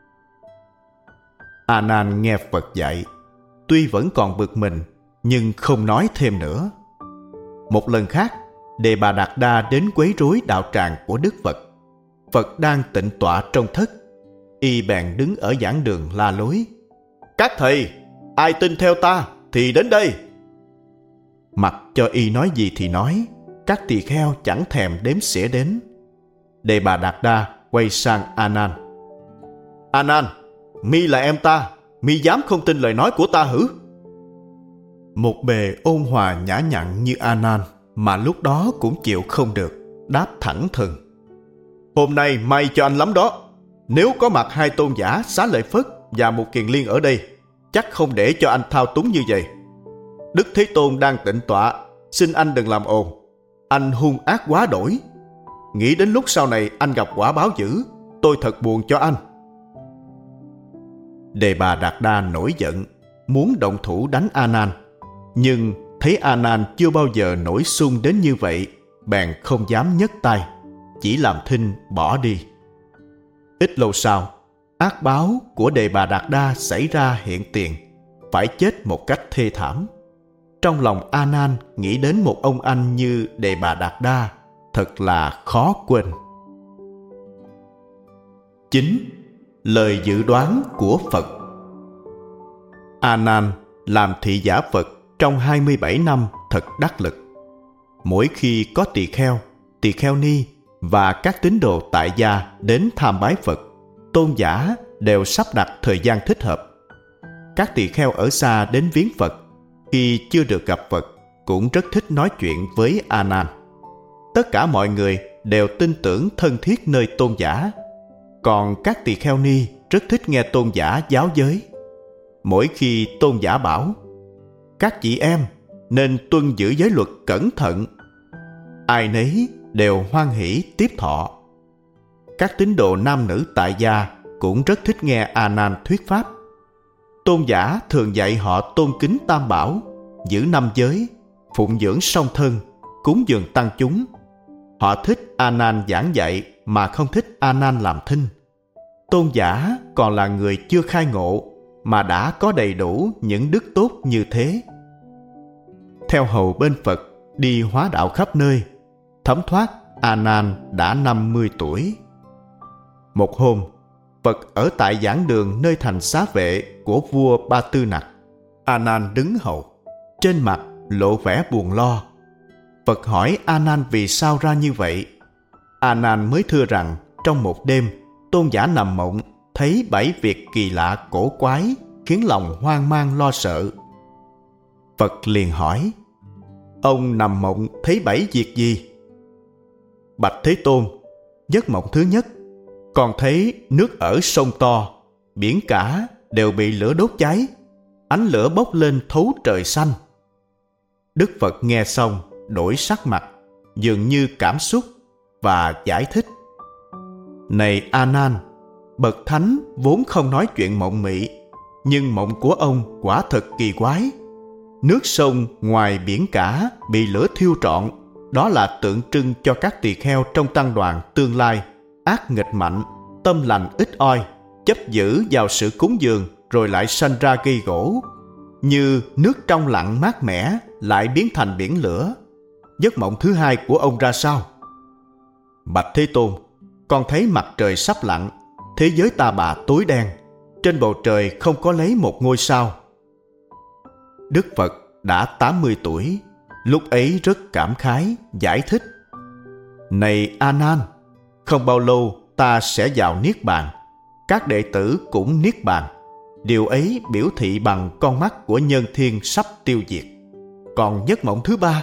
A Nan nghe Phật dạy, tuy vẫn còn bực mình, nhưng không nói thêm nữa. Một lần khác, Đề Bà Đạt Đa đến quấy rối đạo tràng của Đức Phật. Phật đang tịnh tọa trong thất, y bèn đứng ở giảng đường la lối: các thầy, ai tin theo ta thì đến đây. Mặc cho y nói gì thì nói, các tỳ kheo chẳng thèm đếm xỉa đến. Đề Bà Đạt Đa quay sang A Nan: A Nan, mi là em ta, mi dám không tin lời nói của ta hử? Một bề ôn hòa nhã nhặn như A Nan mà lúc đó cũng chịu không được, đáp thẳng thừng: hôm nay may cho anh lắm đó. Nếu có mặt hai tôn giả Xá Lợi Phất và Mục Kiền Liên ở đây, chắc không để cho anh thao túng như vậy. Đức Thế Tôn đang tịnh tọa, xin anh đừng làm ồn. Anh hung ác quá đổi. Nghĩ đến lúc sau này anh gặp quả báo dữ, tôi thật buồn cho anh. Đề Bà Đạt Đa nổi giận, muốn động thủ đánh A Nan, nhưng thấy A Nan chưa bao giờ nổi xung đến như vậy, bèn không dám nhấc tay, chỉ làm thinh bỏ đi. Ít lâu sau, ác báo của Đề Bà Đạt Đa xảy ra hiện tiền, phải chết một cách thê thảm. Trong lòng A Nan nghĩ đến một ông anh như Đề Bà Đạt Đa, thật là khó quên. 9. Lời dự đoán của Phật. A Nan làm thị giả Phật trong 27 năm thật đắc lực. Mỗi khi có tỳ kheo ni và các tín đồ tại gia đến tham bái Phật, tôn giả đều sắp đặt thời gian thích hợp. Các tỳ kheo ở xa đến viếng Phật, khi chưa được gặp Phật cũng rất thích nói chuyện với A Nan. Tất cả mọi người đều tin tưởng thân thiết nơi tôn giả, còn các tỳ kheo ni rất thích nghe tôn giả giáo giới. Mỗi khi tôn giả bảo: các chị em nên tuân giữ giới luật cẩn thận, ai nấy đều hoan hỷ tiếp thọ. Các tín đồ nam nữ tại gia cũng rất thích nghe A Nan thuyết pháp. Tôn giả thường dạy họ tôn kính Tam Bảo, giữ năm giới, phụng dưỡng song thân, cúng dường tăng chúng. Họ thích A Nan giảng dạy mà không thích A Nan làm thinh. Tôn giả còn là người chưa khai ngộ mà đã có đầy đủ những đức tốt như thế. Theo hầu bên Phật đi hóa đạo khắp nơi, thấm thoát A Nan đã 50 tuổi. Một hôm, Phật ở tại giảng đường nơi thành xá vệ của vua Ba Tư Nặc. A Nan đứng hầu, trên mặt lộ vẻ buồn lo. Phật hỏi A Nan vì sao ra như vậy. A Nan mới thưa rằng trong một đêm, tôn giả nằm mộng thấy 7 việc kỳ lạ cổ quái, khiến lòng hoang mang lo sợ. Phật liền hỏi: ông nằm mộng thấy 7 việc gì? Bạch Thế Tôn, giấc mộng thứ nhất, con thấy nước ở sông to, biển cả đều bị lửa đốt cháy, ánh lửa bốc lên thấu trời xanh. Đức Phật nghe xong đổi sắc mặt, dường như cảm xúc, và giải thích: này A Nan, bậc thánh vốn không nói chuyện mộng mị, nhưng mộng của ông quả thật kỳ quái. Nước sông ngoài biển cả bị lửa thiêu trọn, đó là tượng trưng cho các tỳ kheo trong tăng đoàn tương lai ác nghịch mạnh, tâm lành ít oi, chấp giữ vào sự cúng dường rồi lại sanh ra gây gổ, như nước trong lặng mát mẻ lại biến thành biển lửa. Giấc mộng thứ hai của ông ra sao? Bạch Thế Tôn, con thấy mặt trời sắp lặn, thế giới ta bà tối đen, trên bầu trời không có lấy một ngôi sao. Đức Phật đã 80 tuổi, lúc ấy rất cảm khái, giải thích: Này A Nan, không bao lâu ta sẽ vào Niết Bàn, các đệ tử cũng Niết Bàn. Điều ấy biểu thị bằng con mắt của nhân thiên sắp tiêu diệt. Còn giấc mộng thứ ba?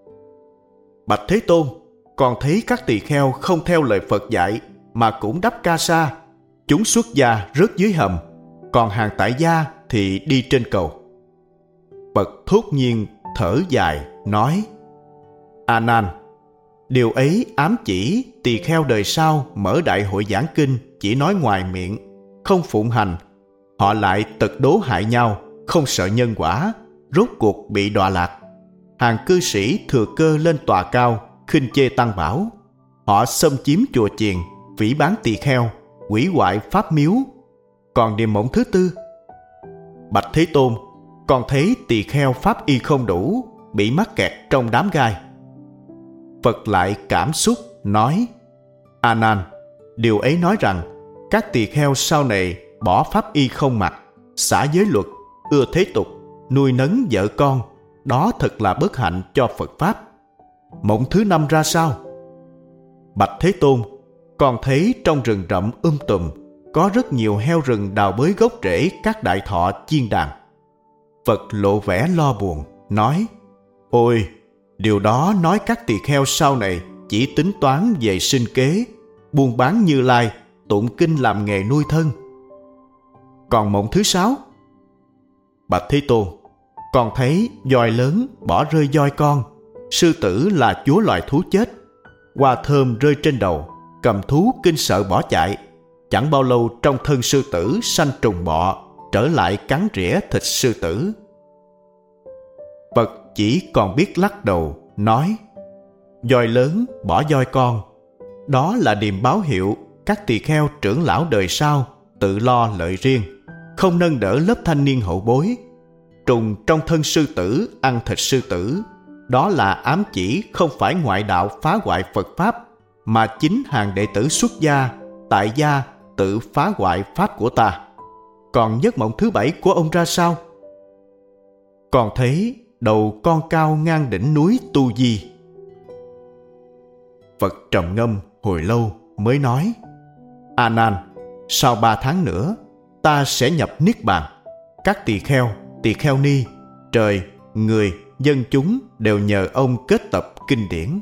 Bạch Thế Tôn, con thấy các tỳ kheo không theo lời Phật dạy mà cũng đắp ca sa. Chúng xuất gia rớt dưới hầm, còn hàng tại gia thì đi trên cầu. Phật thốt nhiên thở dài nói: A Nan, điều ấy ám chỉ tỳ kheo đời sau mở đại hội giảng kinh chỉ nói ngoài miệng, không phụng hành. Họ lại tật đố hại nhau, không sợ nhân quả, rốt cuộc bị đọa lạc. Hàng cư sĩ thừa cơ lên tòa cao, khinh chê tăng bảo. Họ xâm chiếm chùa chiền, phỉ báng tỳ kheo, hủy hoại pháp miếu. Còn điềm mộng thứ tư? Bạch Thế Tôn, con thấy tỳ kheo pháp y không đủ, bị mắc kẹt trong đám gai. Phật lại cảm xúc nói: A Nan, điều ấy nói rằng các tỳ kheo sau này bỏ pháp y không mặc, xả giới luật, ưa thế tục, nuôi nấng vợ con, đó thật là bất hạnh cho Phật pháp. Mộng thứ năm ra sao? Bạch Thế Tôn, con thấy trong rừng rậm tùm có rất nhiều heo rừng đào bới gốc rễ các đại thọ chiên đàn. Phật lộ vẻ lo buồn nói: Ôi, điều đó nói các tỳ kheo sau này chỉ tính toán về sinh kế, buôn bán Như Lai, tụng kinh làm nghề nuôi thân. Còn mộng thứ sáu? Bạch Thế Tôn, con thấy voi lớn bỏ rơi voi con, sư tử là chúa loài thú chết, hoa thơm rơi trên đầu, cầm thú kinh sợ bỏ chạy. Chẳng bao lâu trong thân sư tử sanh trùng bọ, trở lại cắn rỉa thịt sư tử. Phật chỉ còn biết lắc đầu nói: Voi lớn bỏ voi con, đó là điềm báo hiệu các tỳ kheo trưởng lão đời sau tự lo lợi riêng, không nâng đỡ lớp thanh niên hậu bối. Trùng trong thân sư tử ăn thịt sư tử, đó là ám chỉ không phải ngoại đạo phá hoại Phật pháp, mà chính hàng đệ tử xuất gia, tại gia tự phá hoại pháp của ta. Còn giấc mộng thứ bảy của ông ra sao? Còn thấy đầu con cao ngang đỉnh núi Tu Di. Phật trầm ngâm hồi lâu mới nói: A Nan, sau 3 tháng nữa ta sẽ nhập Niết Bàn. Các tỳ kheo ni, trời, người, dân chúng đều nhờ ông kết tập kinh điển.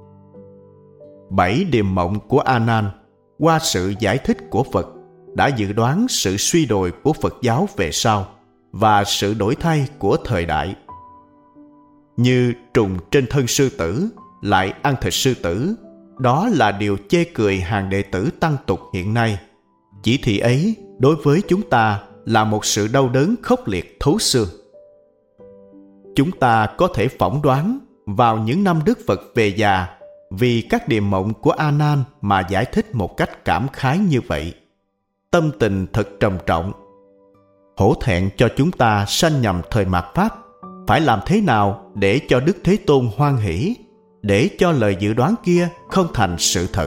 7 điềm mộng của A Nan qua sự giải thích của Phật đã dự đoán sự suy đồi của Phật giáo về sau và sự đổi thay của thời đại. Như trùng trên thân sư tử lại ăn thịt sư tử, đó là điều chê cười hàng đệ tử tăng tục hiện nay. Chỉ thị ấy đối với chúng ta là một sự đau đớn khốc liệt thấu xương. Chúng ta có thể phỏng đoán vào những năm Đức Phật về già, vì các điềm mộng của A Nan mà giải thích một cách cảm khái như vậy. Tâm tình thật trầm trọng. Hổ thẹn cho chúng ta sanh nhầm thời mạt Pháp. Phải làm thế nào để cho Đức Thế Tôn hoan hỷ, để cho lời dự đoán kia không thành sự thật?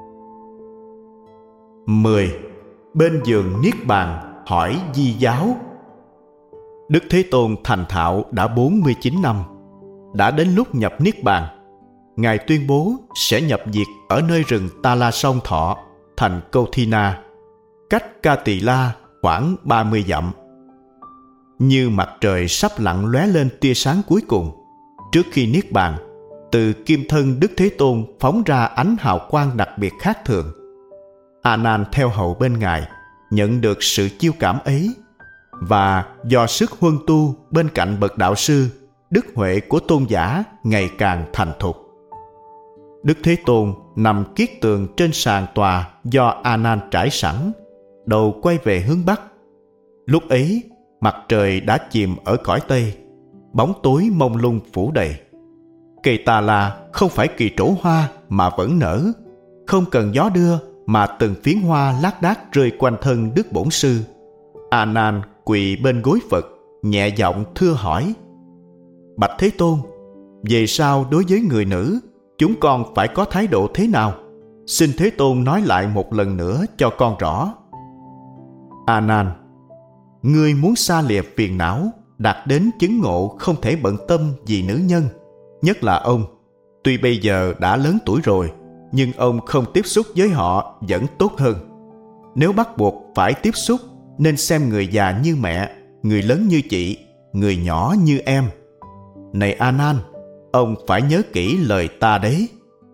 10. Bên giường Niết Bàn hỏi Di giáo. Đức Thế Tôn thành thạo đã 49 năm. Đã đến lúc nhập Niết Bàn. Ngài tuyên bố sẽ nhập diệt ở nơi rừng Ta La Song Thọ, thành Câu Thi Na, cách Ca Tỳ La khoảng 30 dặm. Như mặt trời sắp lặn lóe lên tia sáng cuối cùng, trước khi Niết Bàn, từ kim thân Đức Thế Tôn phóng ra ánh hào quang đặc biệt khác thường. A Nan theo hầu bên Ngài nhận được sự chiêu cảm ấy, và do sức huân tu bên cạnh bậc đạo sư, đức huệ của tôn giả ngày càng thành thục. Đức Thế Tôn nằm kiết tường trên sàn tòa do A Nan trải sẵn, đầu quay về hướng Bắc. Lúc ấy mặt trời đã chìm ở cõi Tây, bóng tối mông lung phủ đầy. Cây Ta La không phải kỳ trổ hoa mà vẫn nở, không cần gió đưa mà từng phiến hoa lác đác rơi quanh thân Đức Bổn Sư. A Nan quỳ bên gối Phật, nhẹ giọng thưa hỏi: Bạch Thế Tôn, về sau đối với người nữ, chúng con phải có thái độ thế nào? Xin Thế Tôn nói lại một lần nữa cho con rõ. A Nan: Ngươi muốn xa lìa phiền não, đạt đến chứng ngộ không thể bận tâm vì nữ nhân. Nhất là ông, tuy bây giờ đã lớn tuổi rồi, nhưng ông không tiếp xúc với họ vẫn tốt hơn. Nếu bắt buộc phải tiếp xúc, nên xem người già như mẹ, người lớn như chị, người nhỏ như em. Này A Nan, ông phải nhớ kỹ lời ta đấy.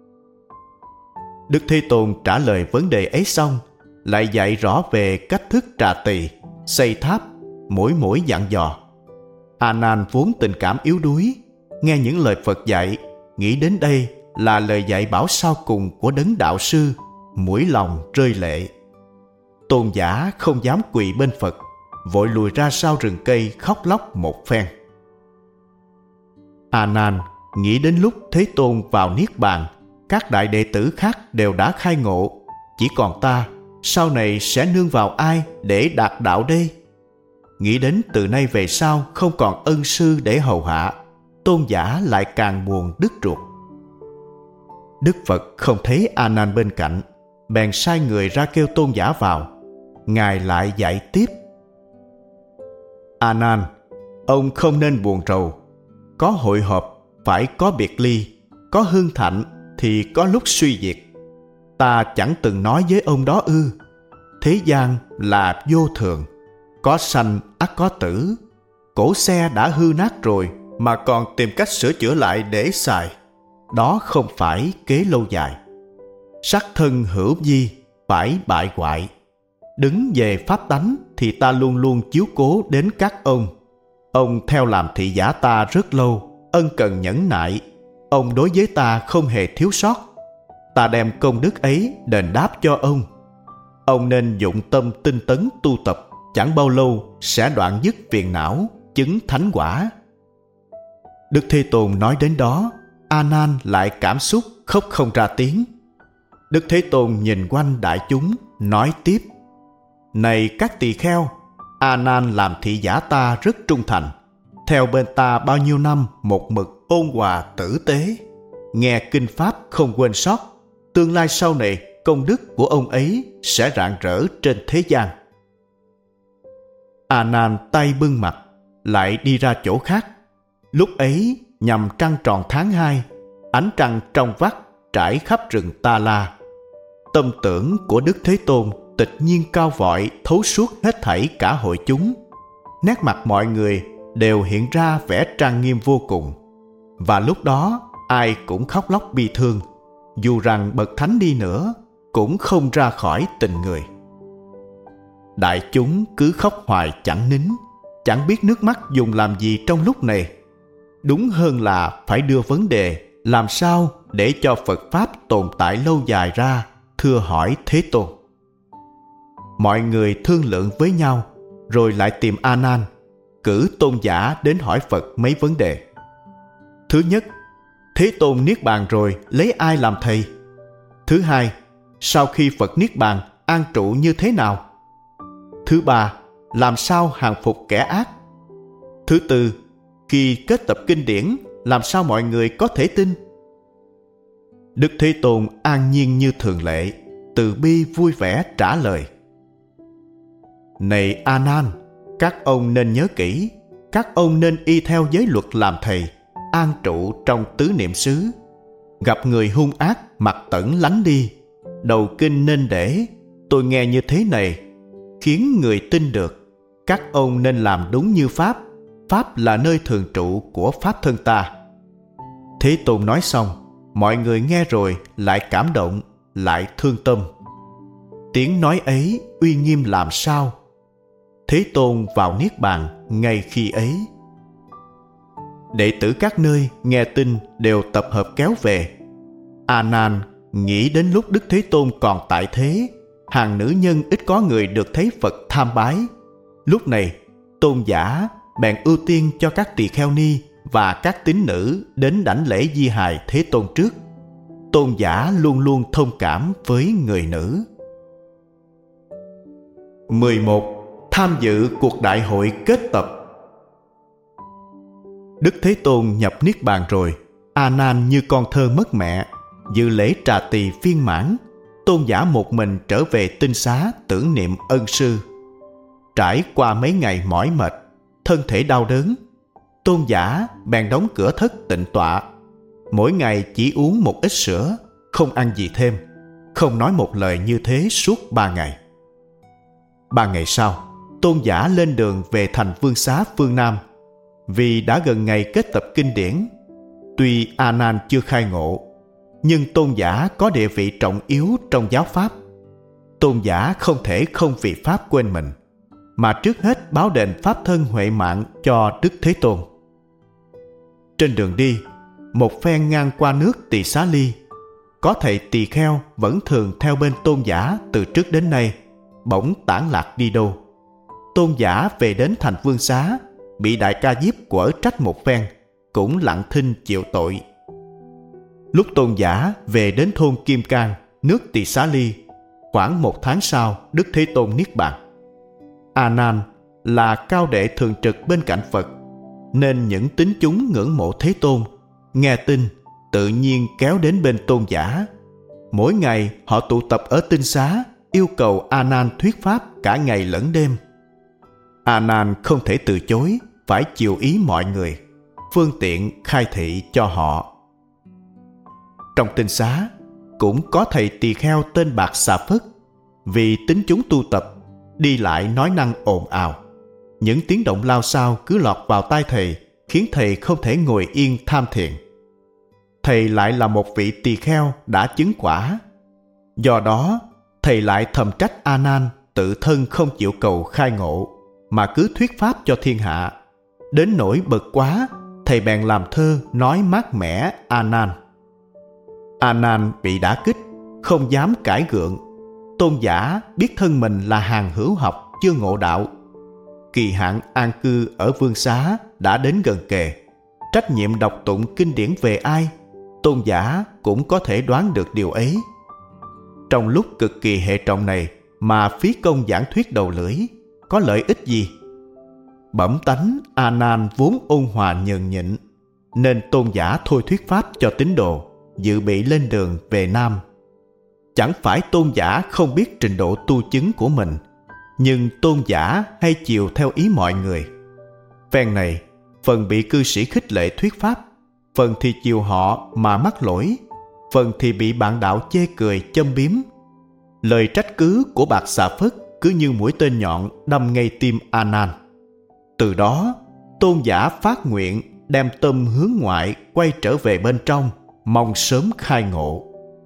Đức Thế Tôn trả lời vấn đề ấy xong, lại dạy rõ về cách thức trà tỳ, xây tháp, mỗi dặn dò. A Nan vốn tình cảm yếu đuối, nghe những lời Phật dạy, nghĩ đến đây là lời dạy bảo sau cùng của đấng đạo sư, mũi lòng rơi lệ. Tôn giả không dám quỳ bên Phật, vội lùi ra sau rừng cây khóc lóc một phen. A Nan nghĩ đến lúc Thế Tôn vào niết bàn, các đại đệ tử khác đều đã khai ngộ, chỉ còn ta, sau này sẽ nương vào ai để đạt đạo đây? Nghĩ đến từ nay về sau không còn ân sư để hầu hạ, Tôn giả lại càng buồn đứt ruột. Đức Phật không thấy A Nan bên cạnh, bèn sai người ra kêu Tôn giả vào. Ngài lại dạy tiếp: A Nan, ông không nên buồn rầu. Có hội họp phải có biệt ly, có hưng thạnh thì có lúc suy diệt. Ta chẳng từng nói với ông đó ư? Thế gian là vô thường, có sanh ắt có tử. Cỗ xe đã hư nát rồi mà còn tìm cách sửa chữa lại để xài, đó không phải kế lâu dài. Sắc thân hữu vi, phải bại hoại. Đứng về pháp tánh thì ta luôn luôn chiếu cố đến các ông. Ông theo làm thị giả ta rất lâu, ân cần nhẫn nại. Ông đối với ta không hề thiếu sót. Ta đem công đức ấy đền đáp cho ông. Ông nên dụng tâm tinh tấn tu tập, chẳng bao lâu sẽ đoạn dứt phiền não, chứng thánh quả. Đức Thế Tôn nói đến đó, A Nan lại cảm xúc khóc không ra tiếng. Đức Thế Tôn nhìn quanh đại chúng, nói tiếp: Này các tỳ kheo, A Nan làm thị giả ta rất trung thành, theo bên ta bao nhiêu năm một mực ôn hòa tử tế, nghe kinh pháp không quên sót. Tương lai sau này công đức của ông ấy sẽ rạng rỡ trên thế gian. A Nan tay bưng mặt, lại đi ra chỗ khác. Lúc ấy nhằm trăng tròn tháng 2, ánh trăng trong vắt trải khắp rừng Ta La. Tâm tưởng của Đức Thế Tôn tịch nhiên cao vọi, thấu suốt hết thảy cả hội chúng. Nét mặt mọi người đều hiện ra vẻ trang nghiêm vô cùng. Và lúc đó ai cũng khóc lóc bi thương, dù rằng bậc thánh đi nữa cũng không ra khỏi tình người. Đại chúng cứ khóc hoài chẳng nín, chẳng biết nước mắt dùng làm gì trong lúc này. Đúng hơn là phải đưa vấn đề làm sao để cho Phật Pháp tồn tại lâu dài ra, thưa hỏi Thế Tôn. Mọi người thương lượng với nhau, rồi lại tìm A Nan, cử tôn giả đến hỏi Phật mấy vấn đề. Thứ nhất, Thế Tôn niết bàn rồi lấy ai làm thầy? Thứ hai, sau khi Phật niết bàn an trụ như thế nào? Thứ ba, làm sao hàng phục kẻ ác? Thứ tư, khi kết tập kinh điển, làm sao mọi người có thể tin? Đức Thế Tôn an nhiên như thường lệ, từ bi vui vẻ trả lời: Này A Nan, các ông nên nhớ kỹ, các ông nên y theo giới luật làm thầy, an trụ trong tứ niệm xứ. Gặp người hung ác, mặt tẩn lánh đi, đầu kinh nên để. Tôi nghe như thế này, khiến người tin được. Các ông nên làm đúng như Pháp. Pháp là nơi thường trụ của Pháp thân ta. Thế Tôn nói xong, mọi người nghe rồi lại cảm động, lại thương tâm. Tiếng nói ấy uy nghiêm làm sao. Thế Tôn vào niết bàn ngay khi ấy. Đệ tử các nơi nghe tin đều tập hợp kéo về. A Nan nghĩ đến lúc Đức Thế Tôn còn tại thế, hàng nữ nhân ít có người được thấy Phật tham bái. Lúc này tôn giả bèn ưu tiên cho các tỳ kheo ni và các tín nữ đến đảnh lễ di hài Thế Tôn trước. Tôn giả luôn luôn thông cảm với người nữ. 11. Tham dự cuộc đại hội kết tập. Đức Thế Tôn nhập Niết Bàn rồi, A Nan như con thơ mất mẹ, dự lễ trà tỳ viên mãn. Tôn giả một mình trở về tinh xá tưởng niệm ân sư. Trải qua mấy ngày mỏi mệt, thân thể đau đớn, Tôn giả bèn đóng cửa thất tịnh tọa. Mỗi ngày chỉ uống một ít sữa, không ăn gì thêm, không nói một lời như thế suốt 3 ngày. 3 ngày sau, Tôn giả lên đường về thành Vương Xá phương Nam. Vì đã gần ngày kết tập kinh điển, tuy A Nan chưa khai ngộ, nhưng Tôn giả có địa vị trọng yếu trong giáo pháp. Tôn giả không thể không vì pháp quên mình, mà trước hết báo đền pháp thân huệ mạng cho Đức Thế Tôn. Trên đường đi, một phen ngang qua nước Tỳ Xá Ly, có thầy tỳ kheo vẫn thường theo bên Tôn giả từ trước đến nay, bỗng tản lạc đi đâu. Tôn giả về đến thành Vương Xá, bị Đại Ca Diếp quở trách một phen, cũng lặng thinh chịu tội. Lúc Tôn giả về đến thôn Kim Cang, nước Tỳ Xá Ly, khoảng 1 tháng sau Đức Thế Tôn Niết Bàn. A Nan là cao đệ thường trực bên cạnh Phật, nên những tín chúng ngưỡng mộ Thế Tôn, nghe tin tự nhiên kéo đến bên Tôn giả. Mỗi ngày họ tụ tập ở tinh xá, yêu cầu A Nan thuyết pháp cả ngày lẫn đêm. A Nan không thể từ chối, phải chiều ý mọi người, phương tiện khai thị cho họ. Trong tinh xá cũng có thầy tỳ kheo tên Bạc Xà Phất. Vì tín chúng tu tập, đi lại nói năng ồn ào, những tiếng động lao xao cứ lọt vào tai thầy, khiến thầy không thể ngồi yên tham thiền. Thầy lại là một vị tỳ kheo đã chứng quả, do đó thầy lại thầm trách A Nan tự thân không chịu cầu khai ngộ, mà cứ thuyết pháp cho thiên hạ. Đến nỗi bực quá, thầy bèn làm thơ nói mát mẻ A Nan. A Nan bị đả kích, không dám cãi gượng. Tôn giả biết thân mình là hàng hữu học chưa ngộ đạo. Kỳ hạn an cư ở Vương Xá đã đến gần kề. Trách nhiệm đọc tụng kinh điển về ai, Tôn giả cũng có thể đoán được điều ấy. Trong lúc cực kỳ hệ trọng này mà phí công giảng thuyết đầu lưỡi, có lợi ích gì? Bẩm tánh A Nan vốn ôn hòa nhường nhịn, nên Tôn giả thôi thuyết pháp cho tín đồ, dự bị lên đường về Nam. Chẳng phải Tôn giả không biết trình độ tu chứng của mình, nhưng Tôn giả hay chiều theo ý mọi người. Phen này, phần bị cư sĩ khích lệ thuyết pháp, phần thì chiều họ mà mắc lỗi, phần thì bị bạn đạo chê cười châm biếm. Lời trách cứ của Bạc Xà Phất cứ như mũi tên nhọn đâm ngay tim A Nan. Từ đó, Tôn giả phát nguyện đem tâm hướng ngoại, quay trở về bên trong, mong sớm khai ngộ.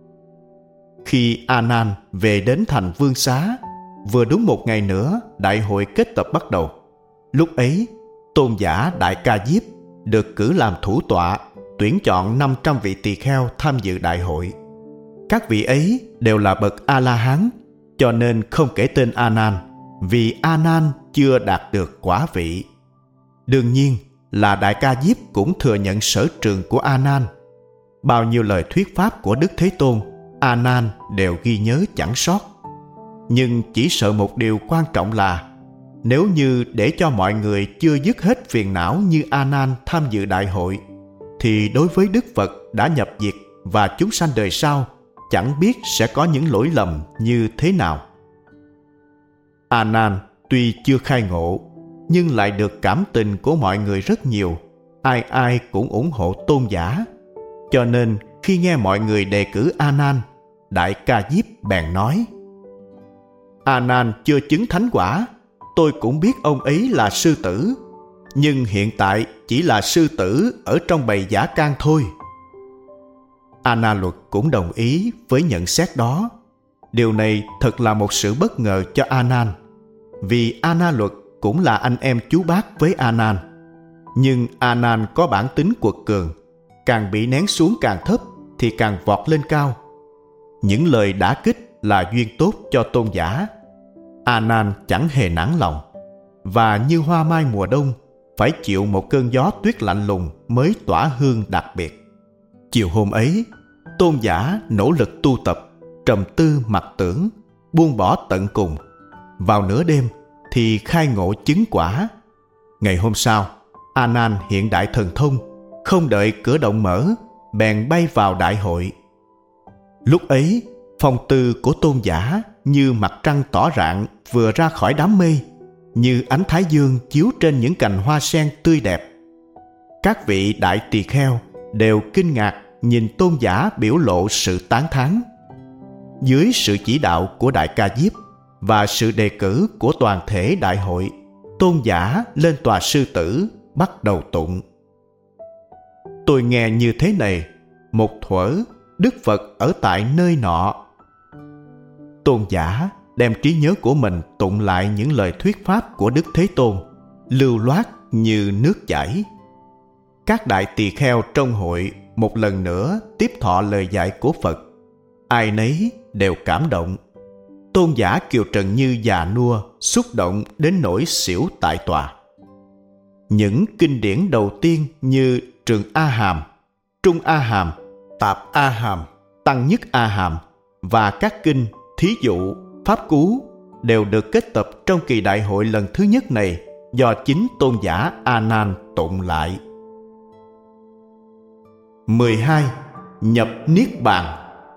Khi A Nan về đến thành Vương Xá, vừa đúng 1 ngày nữa đại hội kết tập bắt đầu. Lúc ấy, Tôn giả Đại Ca Diếp được cử làm thủ tọa, tuyển chọn 500 vị tỳ kheo tham dự đại hội. Các vị ấy đều là bậc A-la-hán, cho nên không kể tên A Nan, vì A Nan chưa đạt được quả vị. Đương nhiên là Đại Ca Diếp cũng thừa nhận sở trường của A Nan. Bao nhiêu lời thuyết pháp của Đức Thế Tôn, A Nan đều ghi nhớ chẳng sót. Nhưng chỉ sợ một điều quan trọng là, nếu như để cho mọi người chưa dứt hết phiền não như A Nan tham dự đại hội, thì đối với Đức Phật đã nhập diệt và chúng sanh đời sau chẳng biết sẽ có những lỗi lầm như thế nào. A Nan tuy chưa khai ngộ, nhưng lại được cảm tình của mọi người rất nhiều, ai ai cũng ủng hộ Tôn giả. Cho nên khi nghe mọi người đề cử A Nan, Đại Ca Diếp bèn nói: A Nan chưa chứng thánh quả, tôi cũng biết ông ấy là sư tử, nhưng hiện tại chỉ là sư tử ở trong bầy dã can thôi. A Na Luật cũng đồng ý với nhận xét đó. Điều này thật là một sự bất ngờ cho A Nan, vì A Na Luật cũng là anh em chú bác với A Nan. Nhưng A Nan có bản tính quật cường, càng bị nén xuống càng thấp thì càng vọt lên cao. Những lời đả kích là duyên tốt cho Tôn giả. A Nan chẳng hề nản lòng, và như hoa mai mùa đông phải chịu một cơn gió tuyết lạnh lùng mới tỏa hương đặc biệt. Chiều hôm ấy, Tôn giả nỗ lực tu tập, trầm tư mặc tưởng, buông bỏ tận cùng. Vào nửa đêm thì khai ngộ chứng quả. Ngày hôm sau, A Nan hiện đại thần thông, không đợi cửa động mở, bèn bay vào đại hội. Lúc ấy, phong tư của tôn giả như mặt trăng tỏ rạng vừa ra khỏi đám mây, như ánh thái dương chiếu trên những cành hoa sen tươi đẹp. Các vị đại tỳ kheo đều kinh ngạc nhìn tôn giả biểu lộ sự tán thán. Dưới sự chỉ đạo của Đại Ca Diếp và sự đề cử của toàn thể đại hội, tôn giả lên tòa sư tử bắt đầu tụng. Tôi nghe như thế này: một thuở, Đức Phật ở tại nơi nọ. Tôn giả đem trí nhớ của mình tụng lại những lời thuyết pháp của Đức Thế Tôn, lưu loát như nước chảy. Các đại tỳ kheo trong hội một lần nữa tiếp thọ lời dạy của Phật. Ai nấy đều cảm động. Tôn giả Kiều Trần Như già nua, xúc động đến nỗi xỉu tại tòa. Những kinh điển đầu tiên như Trường A Hàm, Trung A Hàm, Tạp A Hàm, Tăng Nhất A Hàm và các kinh Thí Dụ, Pháp Cú đều được kết tập trong kỳ đại hội lần thứ nhất này do chính tôn giả A Nan tụng lại. 12. Nhập Niết Bàn.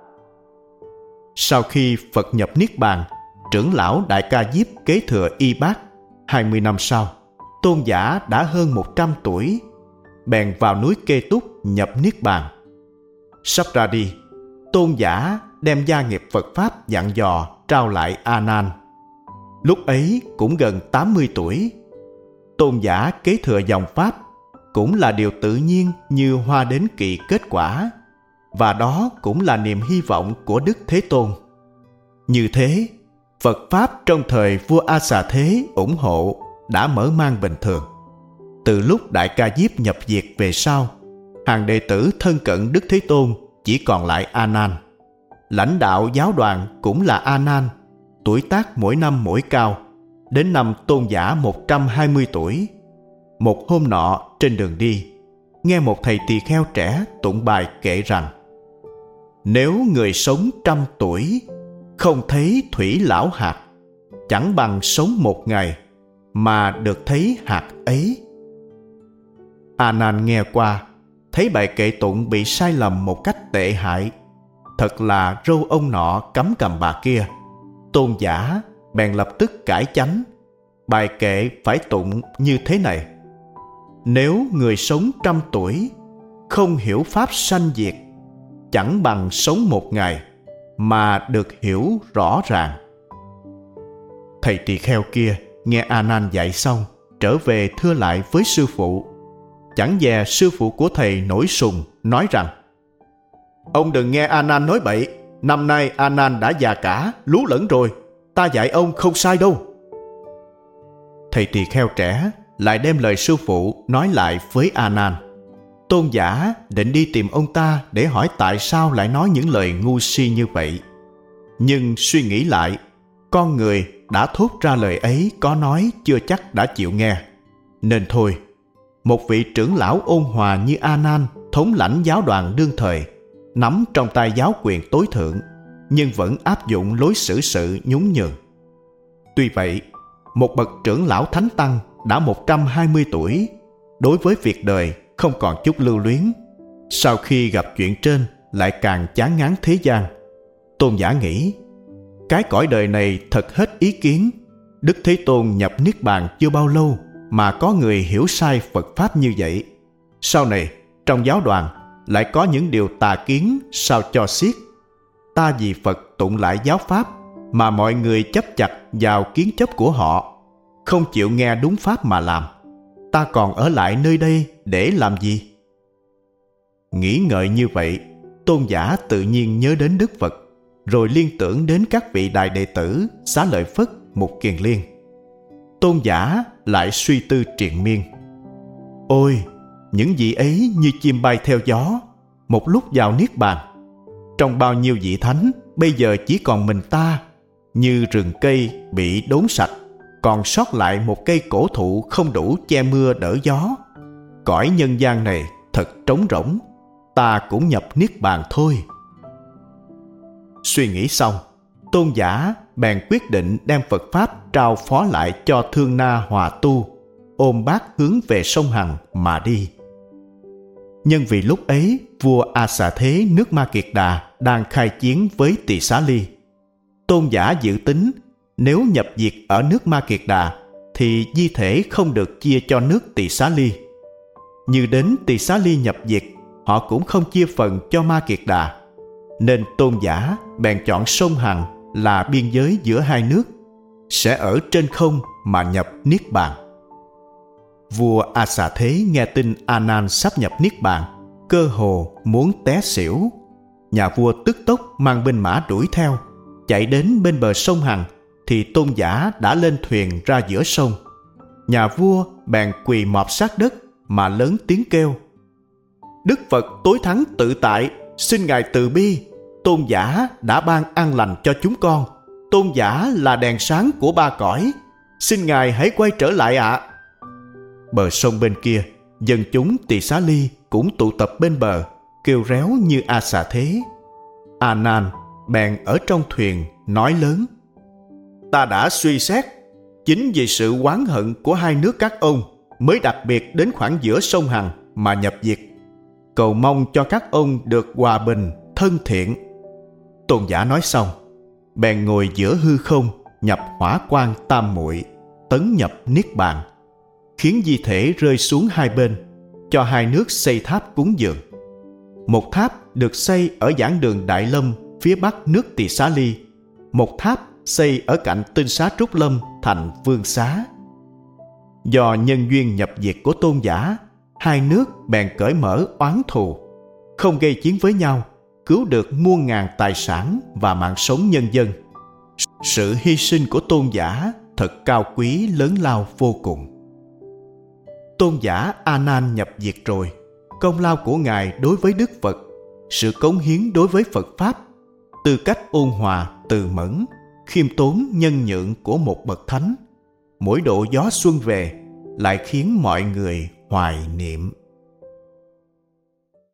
Sau khi Phật nhập Niết Bàn, trưởng lão Đại Ca Diếp kế thừa y bát. 20 năm sau, tôn giả đã hơn 100 tuổi, bèn vào núi Kê Túc nhập Niết Bàn. Sắp ra đi, tôn giả đem gia nghiệp Phật Pháp dặn dò trao lại A Nan. Lúc ấy cũng gần 80 tuổi. Tôn giả kế thừa dòng Pháp cũng là điều tự nhiên như hoa đến kỳ kết quả, và đó cũng là niềm hy vọng của Đức Thế Tôn. Như thế, Phật Pháp trong thời vua A Xà Thế ủng hộ đã mở mang bình thường. Từ lúc Đại Ca Diếp nhập diệt về sau, hàng đệ tử thân cận Đức Thế Tôn chỉ còn lại A Nan. Lãnh đạo giáo đoàn cũng là A Nan, tuổi tác mỗi năm mỗi cao. Đến năm tôn giả 120 tuổi, một hôm nọ trên đường đi, nghe một thầy tỳ kheo trẻ tụng bài kệ rằng: nếu người sống 100 tuổi, không thấy thủy lão hạt, chẳng bằng sống 1 ngày mà được thấy hạt ấy. A Nan nghe qua, thấy bài kệ tụng bị sai lầm một cách tệ hại, thật là râu ông nọ cắm cằm bà kia. Tôn giả bèn lập tức cải chánh, bài kệ phải tụng như thế này: nếu người sống 100 tuổi, không hiểu pháp sanh diệt, chẳng bằng sống 1 ngày mà được hiểu rõ ràng. Thầy tỳ kheo kia nghe A Nan dạy xong, trở về thưa lại với sư phụ. Chẳng dè sư phụ của thầy nổi sùng, nói rằng: ông đừng nghe A Nan nói bậy, năm nay A Nan đã già cả, lú lẫn rồi, ta dạy ông không sai đâu. Thầy tỳ kheo trẻ lại đem lời sư phụ nói lại với A Nan. Tôn giả định đi tìm ông ta để hỏi tại sao lại nói những lời ngu si như vậy. Nhưng suy nghĩ lại, con người đã thốt ra lời ấy có nói chưa chắc đã chịu nghe. Nên thôi, một vị trưởng lão ôn hòa như A Nan, thống lãnh giáo đoàn đương thời, nắm trong tay giáo quyền tối thượng, nhưng vẫn áp dụng lối xử sự nhún nhường. Tuy vậy, một bậc trưởng lão thánh tăng đã 120 tuổi, đối với việc đời không còn chút lưu luyến. Sau khi gặp chuyện trên lại càng chán ngán thế gian. Tôn giả nghĩ, cái cõi đời này thật hết ý kiến. Đức Thế Tôn nhập Niết Bàn chưa bao lâu mà có người hiểu sai Phật Pháp như vậy. Sau này trong giáo đoàn lại có những điều tà kiến, sao cho xiết. Ta vì Phật tụng lại giáo Pháp mà mọi người chấp chặt vào kiến chấp của họ, không chịu nghe đúng Pháp mà làm. Ta còn ở lại nơi đây để làm gì? Nghĩ ngợi như vậy, tôn giả tự nhiên nhớ đến Đức Phật, rồi liên tưởng đến các vị đại đệ tử Xá Lợi Phất, Mục Kiền Liên. Tôn giả lại suy tư triền miên. Ôi, những vị ấy như chim bay theo gió, một lúc vào Niết Bàn. Trong bao nhiêu vị thánh, bây giờ chỉ còn mình ta, như rừng cây bị đốn sạch, còn sót lại một cây cổ thụ không đủ che mưa đỡ gió. Cõi nhân gian này thật trống rỗng, ta cũng nhập Niết Bàn thôi. Suy nghĩ xong, tôn giả bèn quyết định đem Phật Pháp trao phó lại cho Thương Na Hòa Tu, ôm bát hướng về sông Hằng mà đi. Nhân vì lúc ấy, vua A Xà Thế nước Ma Kiệt Đà đang khai chiến với Tỳ Xá Ly. Tôn giả dự tính nếu nhập diệt ở nước Ma Kiệt Đà thì di thể không được chia cho nước Tỳ Xá Ly. Như đến Tỳ Xá Ly nhập diệt, họ cũng không chia phần cho Ma Kiệt Đà, nên tôn giả bèn chọn sông Hằng là biên giới giữa hai nước, sẽ ở trên không mà nhập Niết Bàn. Vua A Xà Thế nghe tin A Nan sắp nhập Niết Bàn, cơ hồ muốn té xỉu. Nhà vua tức tốc mang binh mã đuổi theo. Chạy đến bên bờ sông Hằng thì tôn giả đã lên thuyền ra giữa sông. Nhà vua bèn quỳ mọp sát đất mà lớn tiếng kêu: Đức Phật tối thắng tự tại, xin Ngài từ bi. Tôn giả đã ban an lành cho chúng con. Tôn giả là đèn sáng của ba cõi, xin Ngài hãy quay trở lại ạ. Bờ sông bên kia, dân chúng Tỳ Xá Ly cũng tụ tập bên bờ, kêu réo như A Xà Thế. A Nan bèn ở trong thuyền nói lớn: Ta đã suy xét, chính vì sự oán hận của hai nước các ông mới đặc biệt đến khoảng giữa sông Hằng mà nhập diệt, cầu mong cho các ông được hòa bình, thân thiện. Tôn giả nói xong, bèn ngồi giữa hư không, nhập hỏa quang tam muội, tấn nhập Niết Bàn, khiến di thể rơi xuống hai bên, cho hai nước xây tháp cúng dường. Một tháp được xây ở giảng đường Đại Lâm phía bắc nước Tỳ Xá Ly, một tháp xây ở cạnh Tinh Xá Trúc Lâm thành Vương Xá. Do nhân duyên nhập diệt của tôn giả, hai nước bèn cởi mở oán thù, không gây chiến với nhau, cứu được muôn ngàn tài sản và mạng sống nhân dân. Sự hy sinh của tôn giả thật cao quý lớn lao vô cùng. Tôn giả A Nan nhập diệt rồi, công lao của Ngài đối với Đức Phật, sự cống hiến đối với Phật Pháp, tư cách ôn hòa, từ mẫn, khiêm tốn, nhân nhượng của một bậc thánh, mỗi độ gió xuân về lại khiến mọi người hoài niệm.